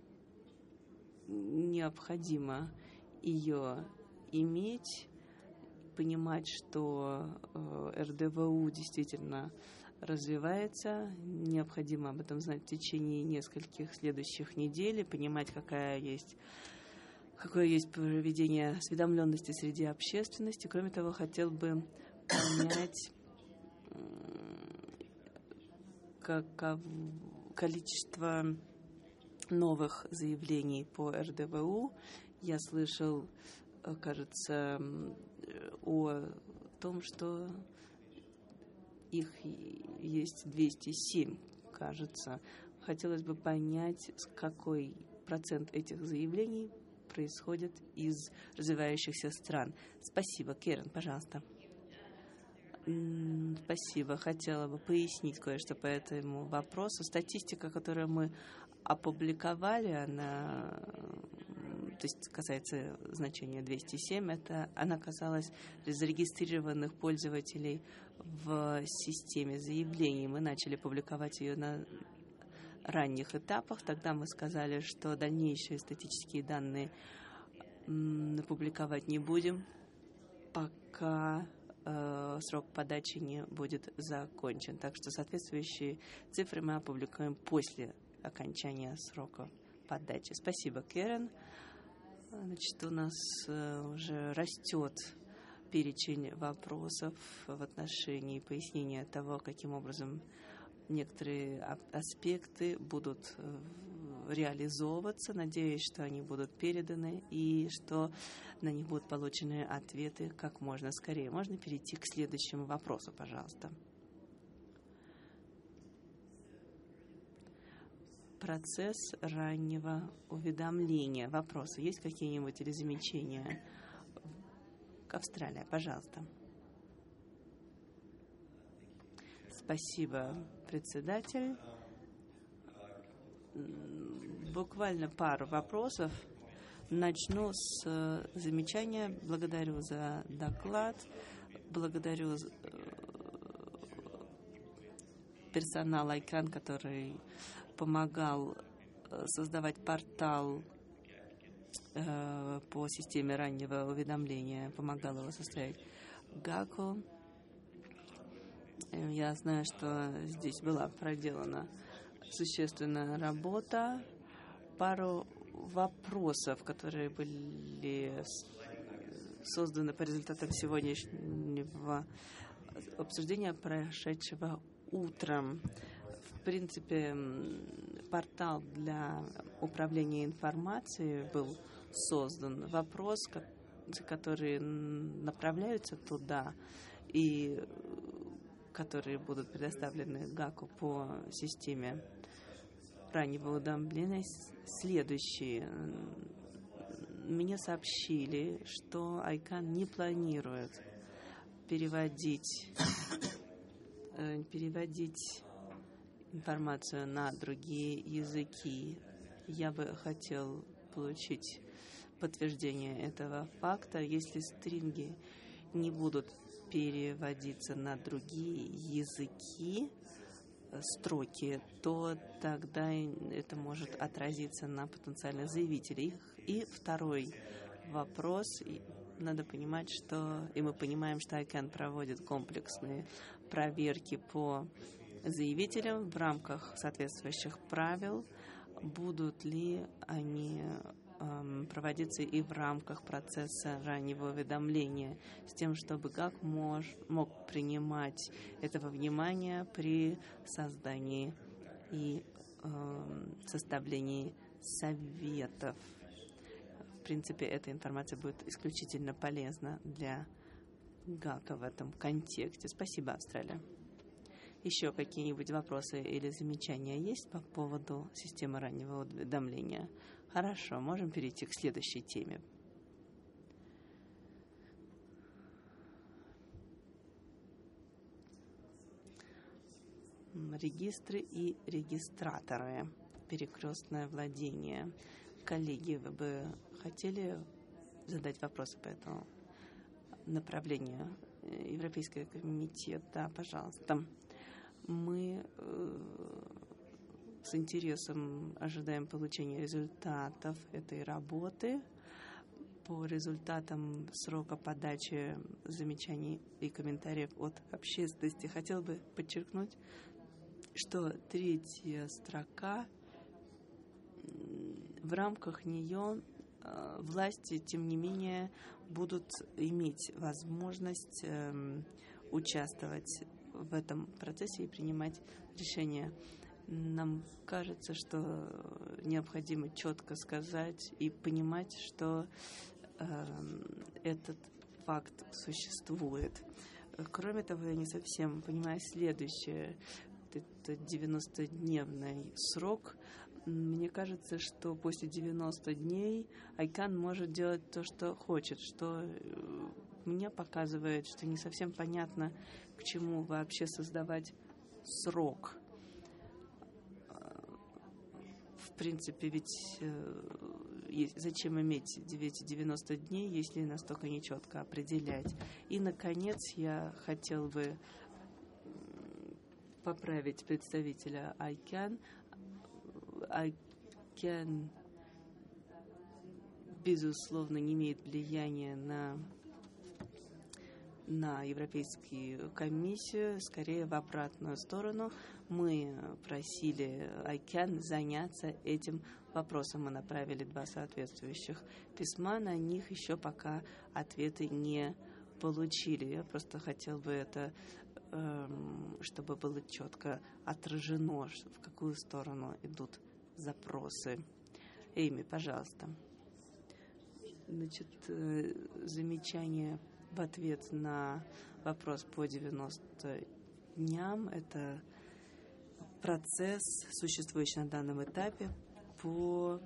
необходимо ее иметь, понимать, что РДВУ действительно развивается. Необходимо об этом знать в течение нескольких следующих недель, понимать, какое есть проведение осведомленности среди общественности. Кроме того, хотел бы понять, количество новых заявлений по РДВУ. Я слышал, кажется, о том, что их есть 207, кажется. Хотелось бы понять, какой процент этих заявлений происходит из развивающихся стран. Спасибо. Керен, пожалуйста. Спасибо. Хотела бы пояснить кое-что по этому вопросу. Статистика, которую мы опубликовали, она, то есть касается значения 207, она касалась зарегистрированных пользователей в системе заявлений. Мы начали публиковать ее на ранних этапах. Тогда мы сказали, что дальнейшие статистические данные публиковать не будем, пока срок подачи не будет закончен. Так что соответствующие цифры мы опубликуем после окончания срока подачи. Спасибо, Керен. Значит, у нас уже растет перечень вопросов в отношении пояснения того, каким образом некоторые аспекты будут реализовываться. Надеюсь, что они будут переданы и что на них будут получены ответы как можно скорее. Можно перейти к следующему вопросу, пожалуйста. Процесс раннего уведомления. Вопросы есть какие-нибудь или замечания? Австралия, пожалуйста. Спасибо, председатель. Буквально пару вопросов. Начну с замечания. Благодарю за доклад. Благодарю персонал ICANN, который помогал создавать портал по системе раннего уведомления, помогал его составить ГАКу. Я знаю, что здесь была проделана существенная работа. Пару вопросов, которые были созданы по результатам сегодняшнего обсуждения, прошедшего утром. В принципе, портал для управления информацией был создан. Вопрос, которые направляются туда и которые будут предоставлены ГАКу по системе раннего уведомления, следующие. Мне сообщили, что ICANN не планирует переводить информацию на другие языки. Я бы хотел получить подтверждение этого факта. Если стринги не будут переводиться на другие языки, строки, то тогда это может отразиться на потенциальных заявителей. И второй вопрос. Надо понимать, что, и мы понимаем, что ICANN проводит комплексные проверки по заявителям в рамках соответствующих правил. Будут ли они проводиться и в рамках процесса раннего уведомления, с тем, чтобы ГАК мог принимать это во внимание при создании и составлении советов. В принципе, эта информация будет исключительно полезна для ГАКа в этом контексте. Спасибо, Австралия. Еще какие-нибудь вопросы или замечания есть по поводу системы раннего уведомления? Хорошо, можем перейти к следующей теме. Регистры и регистраторы. Перекрестное владение. Коллеги, вы бы хотели задать вопросы по этому направлению? Европейский комитет, да, пожалуйста. Мы с интересом ожидаем получения результатов этой работы. По результатам срока подачи замечаний и комментариев от общественности хотел бы подчеркнуть, что третья строка, в рамках нее власти, тем не менее, будут иметь возможность участвовать в этом процессе и принимать решения. Нам кажется, что необходимо четко сказать и понимать, что этот факт существует. Кроме того, я не совсем понимаю следующее. Это 90-дневный срок. Мне кажется, что после 90 дней ICANN может делать то, что хочет, что мне показывает, что не совсем понятно, к чему вообще создавать срок. В принципе, ведь зачем иметь 90 дней, если настолько нечетко определять? И, наконец, я хотел бы поправить представителя ICANN. ICANN, безусловно, не имеет влияния на Европейскую комиссию, скорее в обратную сторону. Мы просили ICANN заняться этим вопросом. Мы направили 2 соответствующих письма, на них еще пока ответы не получили. Я просто хотел бы это, чтобы было четко отражено, в какую сторону идут запросы. Эйми, пожалуйста. Значит, замечание в ответ на вопрос по 90 дням. Это процесс, существующий на данном этапе по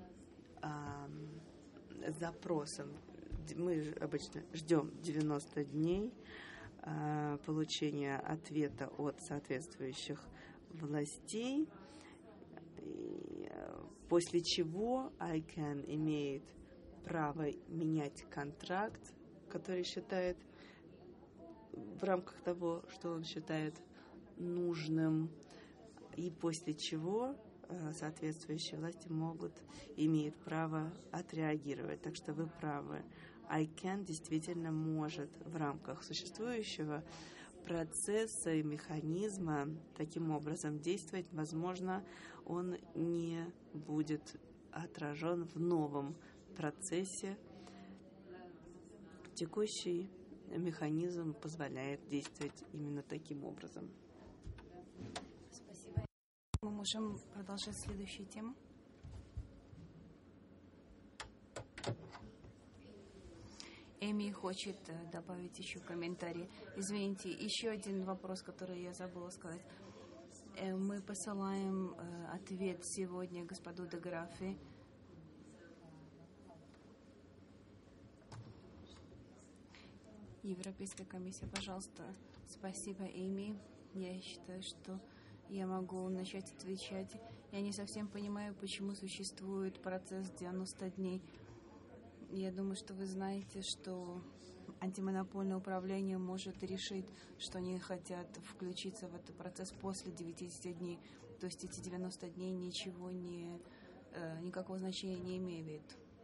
запросам. Мы обычно ждем 90 дней получения ответа от соответствующих властей, после чего ICANN имеет право менять контракт, который считает в рамках того, что он считает нужным, и после чего соответствующие власти имеют право отреагировать. Так что вы правы. ICANN действительно может в рамках существующего процесса и механизма таким образом действовать. Возможно, он не будет отражен в новом процессе. Текущий механизм позволяет действовать именно таким образом. Спасибо. Мы можем продолжать следующую тему. Эми хочет добавить еще комментарий. Извините, еще один вопрос, который я забыла сказать. Мы посылаем ответ сегодня господу де Графи. Европейская комиссия, пожалуйста. Спасибо, Эми. Я считаю, что я могу начать отвечать. Я не совсем понимаю, почему существует процесс 90 дней. Я думаю, что вы знаете, что антимонопольное управление может решить, что они хотят включиться в этот процесс после 90 дней. То есть эти 90 дней никакого значения не имеют.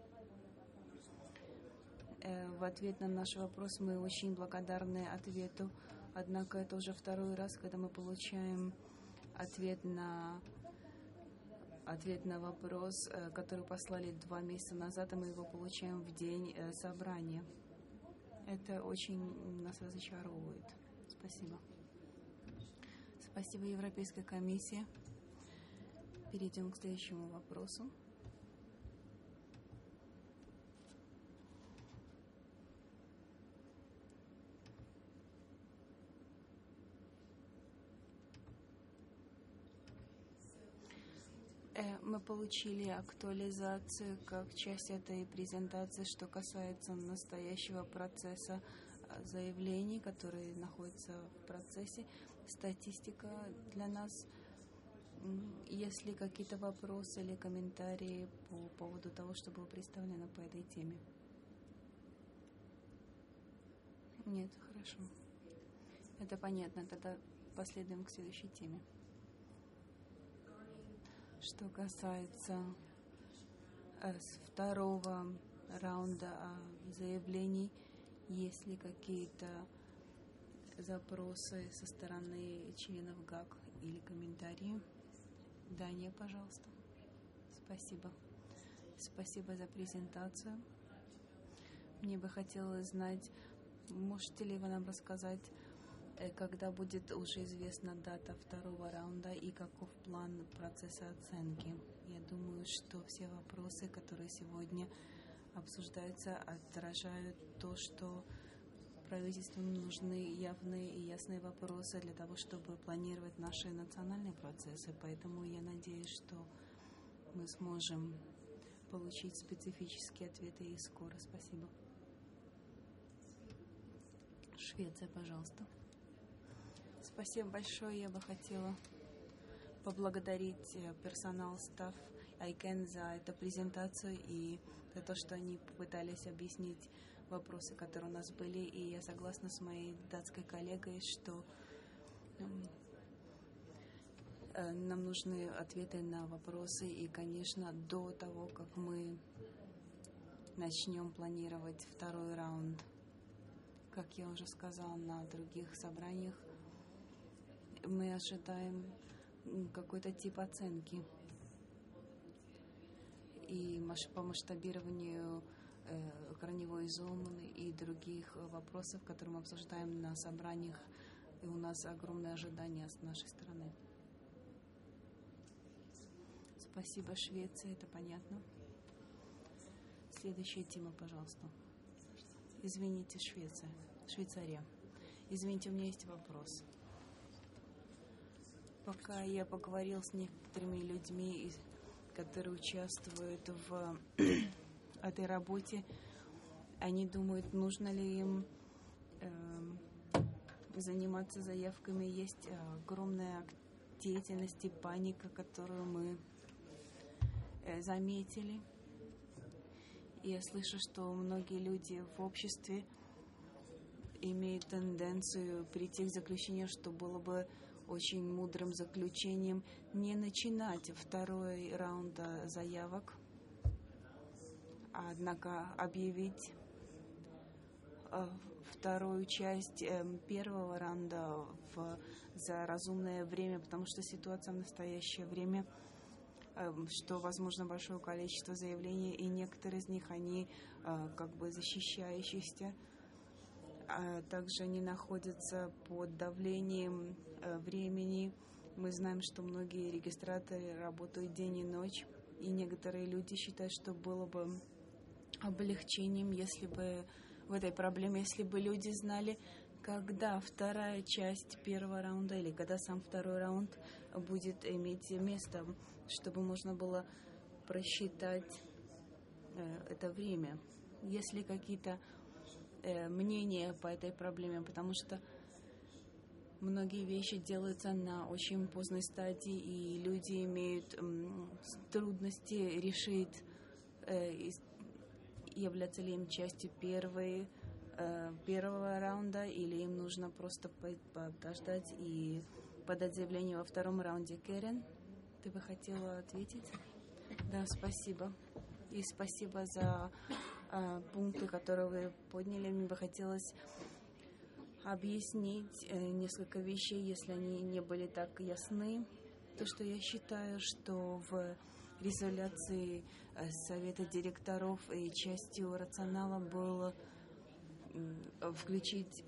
В ответ на наш вопрос мы очень благодарны ответу. Однако это уже второй раз, когда мы получаем ответ на ответ на вопрос, который послали 2 месяца назад, и мы его получаем в день собрания. Это очень нас разочаровывает. Спасибо. Спасибо, Европейская комиссия. Перейдем к следующему вопросу. Мы получили актуализацию как часть этой презентации, что касается настоящего процесса заявлений, которые находятся в процессе. Статистика для нас. Есть ли какие-то вопросы или комментарии по поводу того, что было представлено по этой теме? Нет, хорошо. Это понятно. Тогда последуем к следующей теме. Что касается второго раунда заявлений, есть ли какие-то запросы со стороны членов ГАК или комментарии? Дания, пожалуйста. Спасибо. Спасибо за презентацию. Мне бы хотелось знать, можете ли вы нам рассказать, когда будет уже известна дата второго раунда и каков план процесса оценки? Я думаю, что все вопросы, которые сегодня обсуждаются, отражают то, что правительству нужны явные и ясные вопросы для того, чтобы планировать наши национальные процессы. Поэтому я надеюсь, что мы сможем получить специфические ответы и скоро. Спасибо. Швеция, пожалуйста. Спасибо большое. Я бы хотела поблагодарить персонал, стаф ICANN за эту презентацию и за то, что они попытались объяснить вопросы, которые у нас были. И я согласна с моей датской коллегой, что нам нужны ответы на вопросы. И, конечно, до того, как мы начнем планировать второй раунд, как я уже сказала на других собраниях, мы ожидаем какой-то тип оценки и по масштабированию корневой зоны и других вопросов, которые мы обсуждаем на собраниях, и у нас огромные ожидания с нашей стороны. Спасибо, Швеция, это понятно. Следующая тема, пожалуйста. Извините, Швейцария. Извините, у меня есть вопрос. Пока я поговорил с некоторыми людьми, которые участвуют в этой работе, они думают, нужно ли им заниматься заявками. Есть огромная деятельность и паника, которую мы заметили. И я слышу, что многие люди в обществе имеют тенденцию прийти к заключению, что было бы очень мудрым заключением не начинать второй раунд заявок, однако объявить вторую часть первого раунда за разумное время, потому что ситуация в настоящее время, что возможно большое количество заявлений, и некоторые из них, они как бы защищающиеся, а также они находятся под давлением времени. Мы знаем, что многие регистраторы работают день и ночь, и некоторые люди считают, что было бы облегчением, если бы в этой проблеме, если бы люди знали, когда вторая часть первого раунда или когда сам второй раунд будет иметь место, чтобы можно было просчитать это время. Есть ли какие-то мнения по этой проблеме, потому что многие вещи делаются на очень поздней стадии, и люди имеют трудности решить, является ли им частью первого раунда, или им нужно просто подождать и подать заявление во втором раунде. Кэрен, ты бы хотела ответить? Да, спасибо. И спасибо за пункты, которые вы подняли. Мне бы хотелось объяснить несколько вещей, если они не были так ясны. То, что я считаю, что в резолюции Совета директоров и частью рационала было включить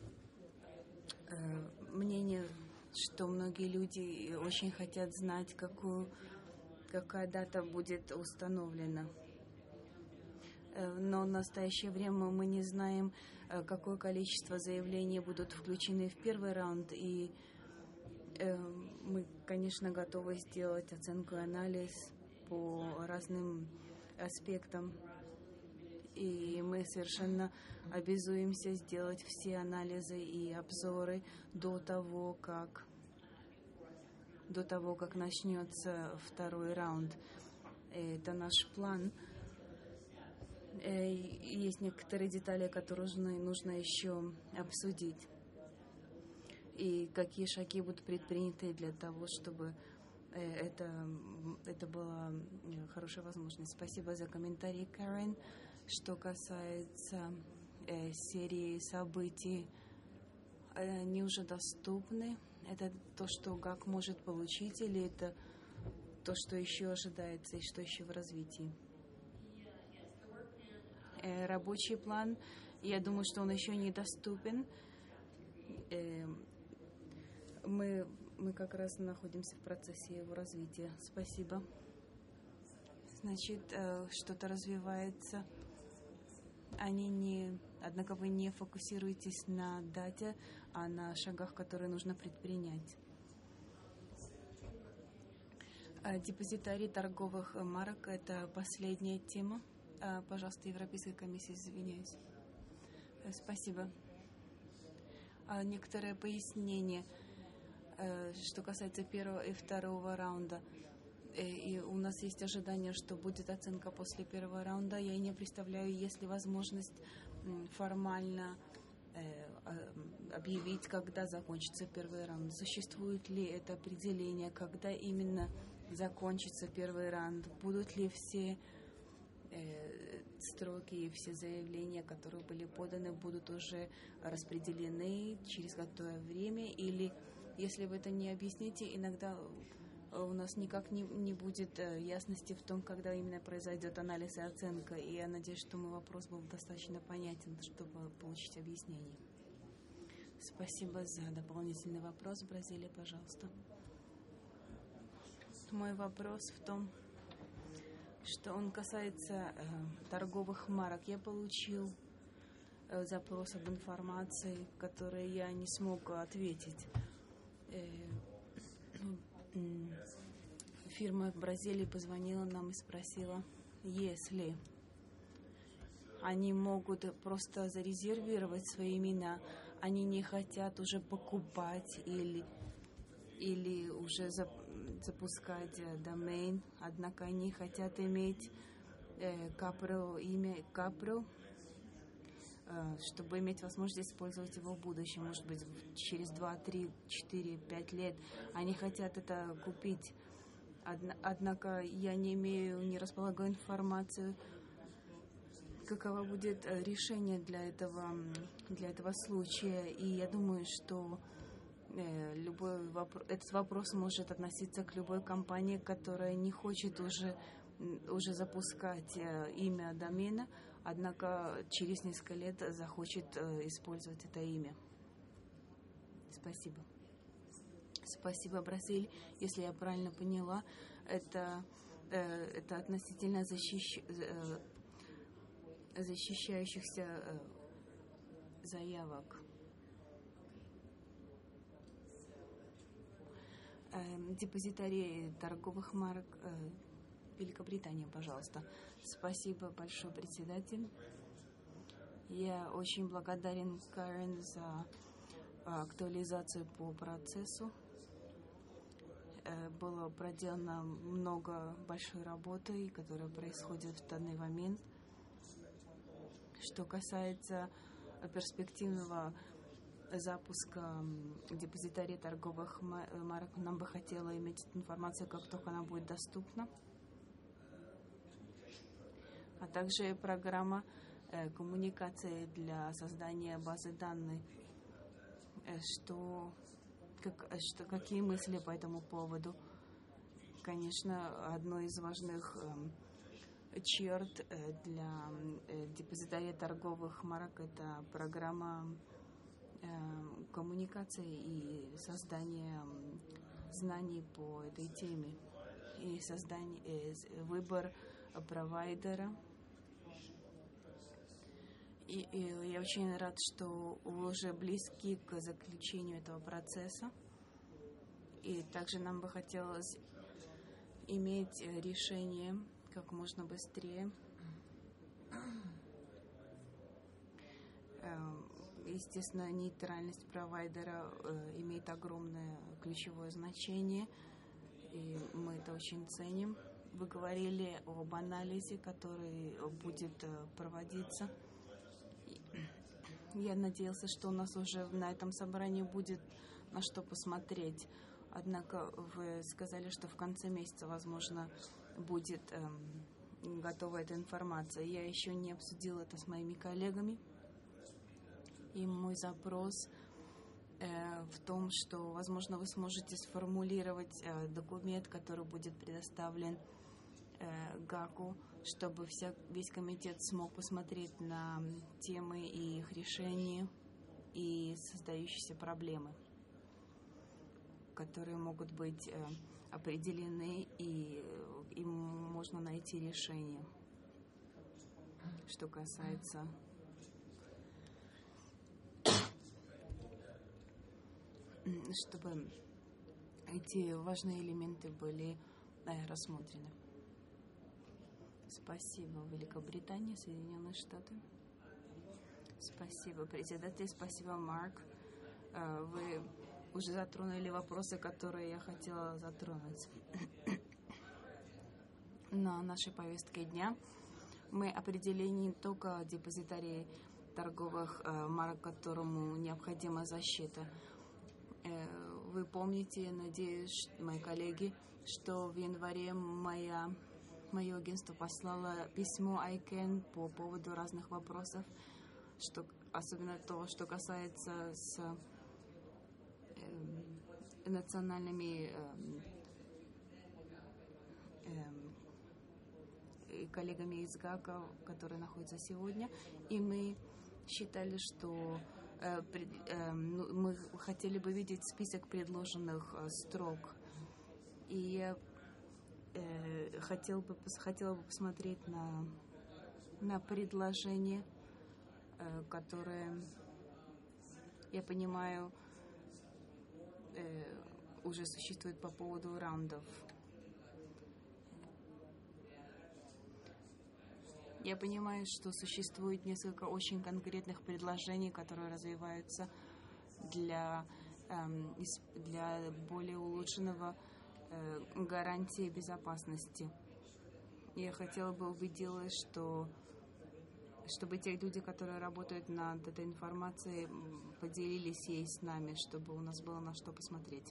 мнение, что многие люди очень хотят знать, какая дата будет установлена. Но в настоящее время мы не знаем, какое количество заявлений будут включены в первый раунд, и мы, конечно, готовы сделать оценку и анализ по разным аспектам, и мы совершенно обязуемся сделать все анализы и обзоры до того, как начнется второй раунд. Это наш план. Есть некоторые детали, которые нужно еще обсудить. И какие шаги будут предприняты для того, чтобы это была хорошая возможность. Спасибо за комментарий, Карен. Что касается серии событий, они уже доступны. Это то, что ГАК может получить, или это то, что еще ожидается и что еще в развитии? Рабочий план, я думаю, что он еще не доступен. Мы как раз находимся в процессе его развития. Спасибо. Значит, что-то развивается. Однако вы не фокусируетесь на дате, а на шагах, которые нужно предпринять. Депозитарий торговых марок – это последняя тема. Пожалуйста, Европейская комиссия, извиняюсь. Спасибо. Некоторое пояснение, что касается первого и второго раунда. И у нас есть ожидание, что будет оценка после первого раунда. Я не представляю, есть ли возможность формально объявить, когда закончится первый раунд. Существует ли это определение, когда именно закончится первый раунд? Будут ли все строки и все заявления, которые были поданы, будут уже распределены через какое-то время? Или, если вы это не объясните, иногда у нас никак не будет ясности в том, когда именно произойдет анализ и оценка. И я надеюсь, что мой вопрос был достаточно понятен, чтобы получить объяснение. Спасибо за дополнительный вопрос. Бразилия, пожалуйста. Мой вопрос в том, что он касается торговых марок. Я получил запрос об информации, который я не смог ответить. Фирма в Бразилии позвонила нам и спросила, если они могут просто зарезервировать свои имена, они не хотят уже покупать или уже запускать домен, однако они хотят иметь имя Капро, чтобы иметь возможность использовать его в будущем, может быть, через 2, 3, 4, 5 лет. Они хотят это купить. Однако я не располагаю информацией, каково будет решение для этого случая. И я думаю, что этот вопрос может относиться к любой компании, которая не хочет уже запускать имя домена, однако через несколько лет захочет использовать это имя. Спасибо. Спасибо, Бразилия. Если я правильно поняла, это относительно защищающихся заявок. Депозитарий торговых марок Великобритания, пожалуйста. Спасибо большое, председатель. Я очень благодарен Карен за актуализацию по процессу. Было проделано много большой работы, которая происходит в данный момент. Что касается перспективного запуска депозитария торговых марок, нам бы хотелось иметь эту информацию, как только она будет доступна. А также программа коммуникации для создания базы данных. Какие мысли по этому поводу? конечно, одной из важных черт для депозитария торговых марок — это программа коммуникации и создания знаний по этой теме, и выбор провайдера. И я очень рад, что вы уже близки к заключению этого процесса. И также нам бы хотелось иметь решение как можно быстрее. Естественно, нейтральность провайдера имеет огромное ключевое значение, и мы это очень ценим. Вы говорили об анализе, который будет проводиться. Я надеялся, что у нас уже на этом собрании будет на что посмотреть. Однако вы сказали, что в конце месяца, возможно, будет готова эта информация. Я еще не обсудила это с моими коллегами. И мой запрос в том, что, возможно, вы сможете сформулировать документ, который будет предоставлен ГАКу, чтобы весь комитет смог посмотреть на темы и их решения и создающиеся проблемы, которые могут быть определены, и им можно найти решение. Что касается чтобы эти важные элементы были рассмотрены. Спасибо, Великобритания, Соединенные Штаты. Спасибо, председатель. Спасибо, Марк. Вы уже затронули вопросы, которые я хотела затронуть. На нашей повестке дня мы определили не только депозитарий торговых марок, которому необходима защита. Вы помните, надеюсь, мои коллеги, что в январе мое агентство послало письмо ICANN по поводу разных вопросов, особенно то, что касается с национальными коллегами из ГАКа, которые находятся сегодня. И мы считали, что мы хотели бы видеть список предложенных строк. И я хотела бы посмотреть на предложение, которое, я понимаю, уже существует по поводу раундов. Я понимаю, что существует несколько очень конкретных предложений, которые развиваются для более улучшенного гарантии безопасности. Я хотела бы убедилась, чтобы те люди, которые работают над этой информацией, поделились ей с нами, чтобы у нас было на что посмотреть.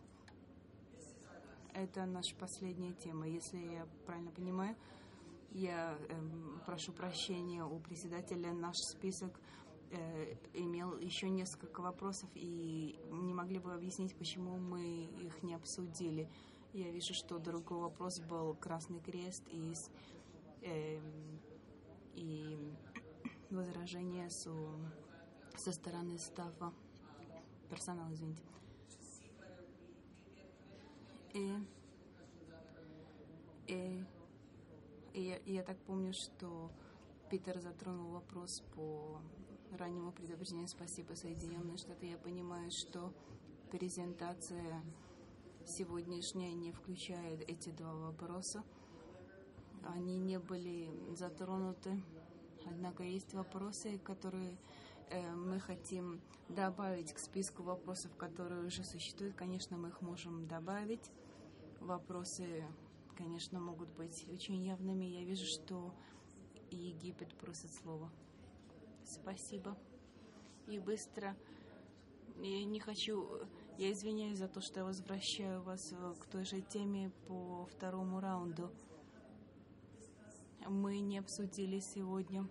Это наша последняя тема. Если я правильно понимаю, я прошу прощения у председателя. Наш список имел еще несколько вопросов, и не могли бы объяснить, почему мы их не обсудили. Я вижу, что другой вопрос был Красный Крест и возражения со стороны стафа, персонала, извините. И я так помню, что Питер затронул вопрос по раннему предупреждению. Спасибо, Соединенные Штаты. Я понимаю, что презентация сегодняшняя не включает эти два вопроса. Они не были затронуты. Однако есть вопросы, которые мы хотим добавить к списку вопросов, которые уже существуют. Конечно, мы их можем добавить. Вопросы, конечно, могут быть очень явными. Я вижу, что Египет просит слова. Спасибо. И быстро. Я извиняюсь за то, что я возвращаю вас к той же теме по второму раунду. Мы не обсудили сегодня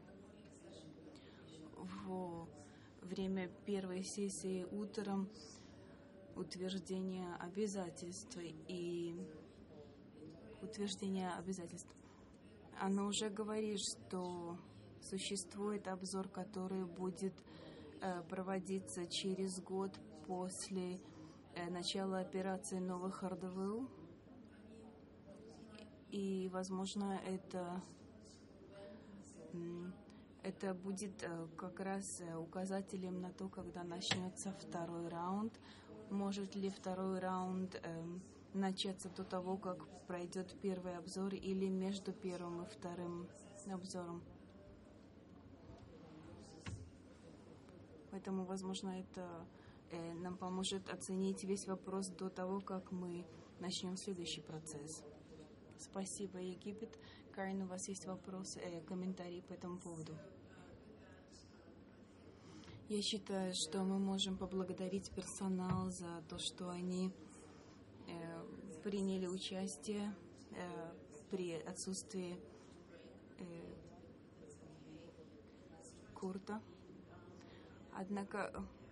во время первой сессии утром утверждение обязательств и утверждение обязательств. Оно уже говорит, что существует обзор, который будет проводиться через год после начала операции новых РДВУ. И, возможно, это будет как раз указателем на то, когда начнется второй раунд. Может ли второй раунд начаться до того, как пройдет первый обзор, или между первым и вторым обзором? Поэтому, возможно, это нам поможет оценить весь вопрос до того, как мы начнем следующий процесс. Спасибо, Египет. Карин, у вас есть вопросы, комментарии по этому поводу? Я считаю, что мы можем поблагодарить персонал за то, что они приняли участие при отсутствии Курта. Однако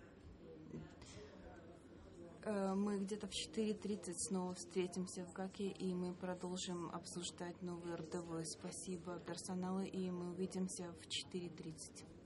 мы где-то в 4:30 снова встретимся в ГАКе, и мы продолжим обсуждать новый РДВ. Спасибо персоналу, и мы увидимся в 4:30.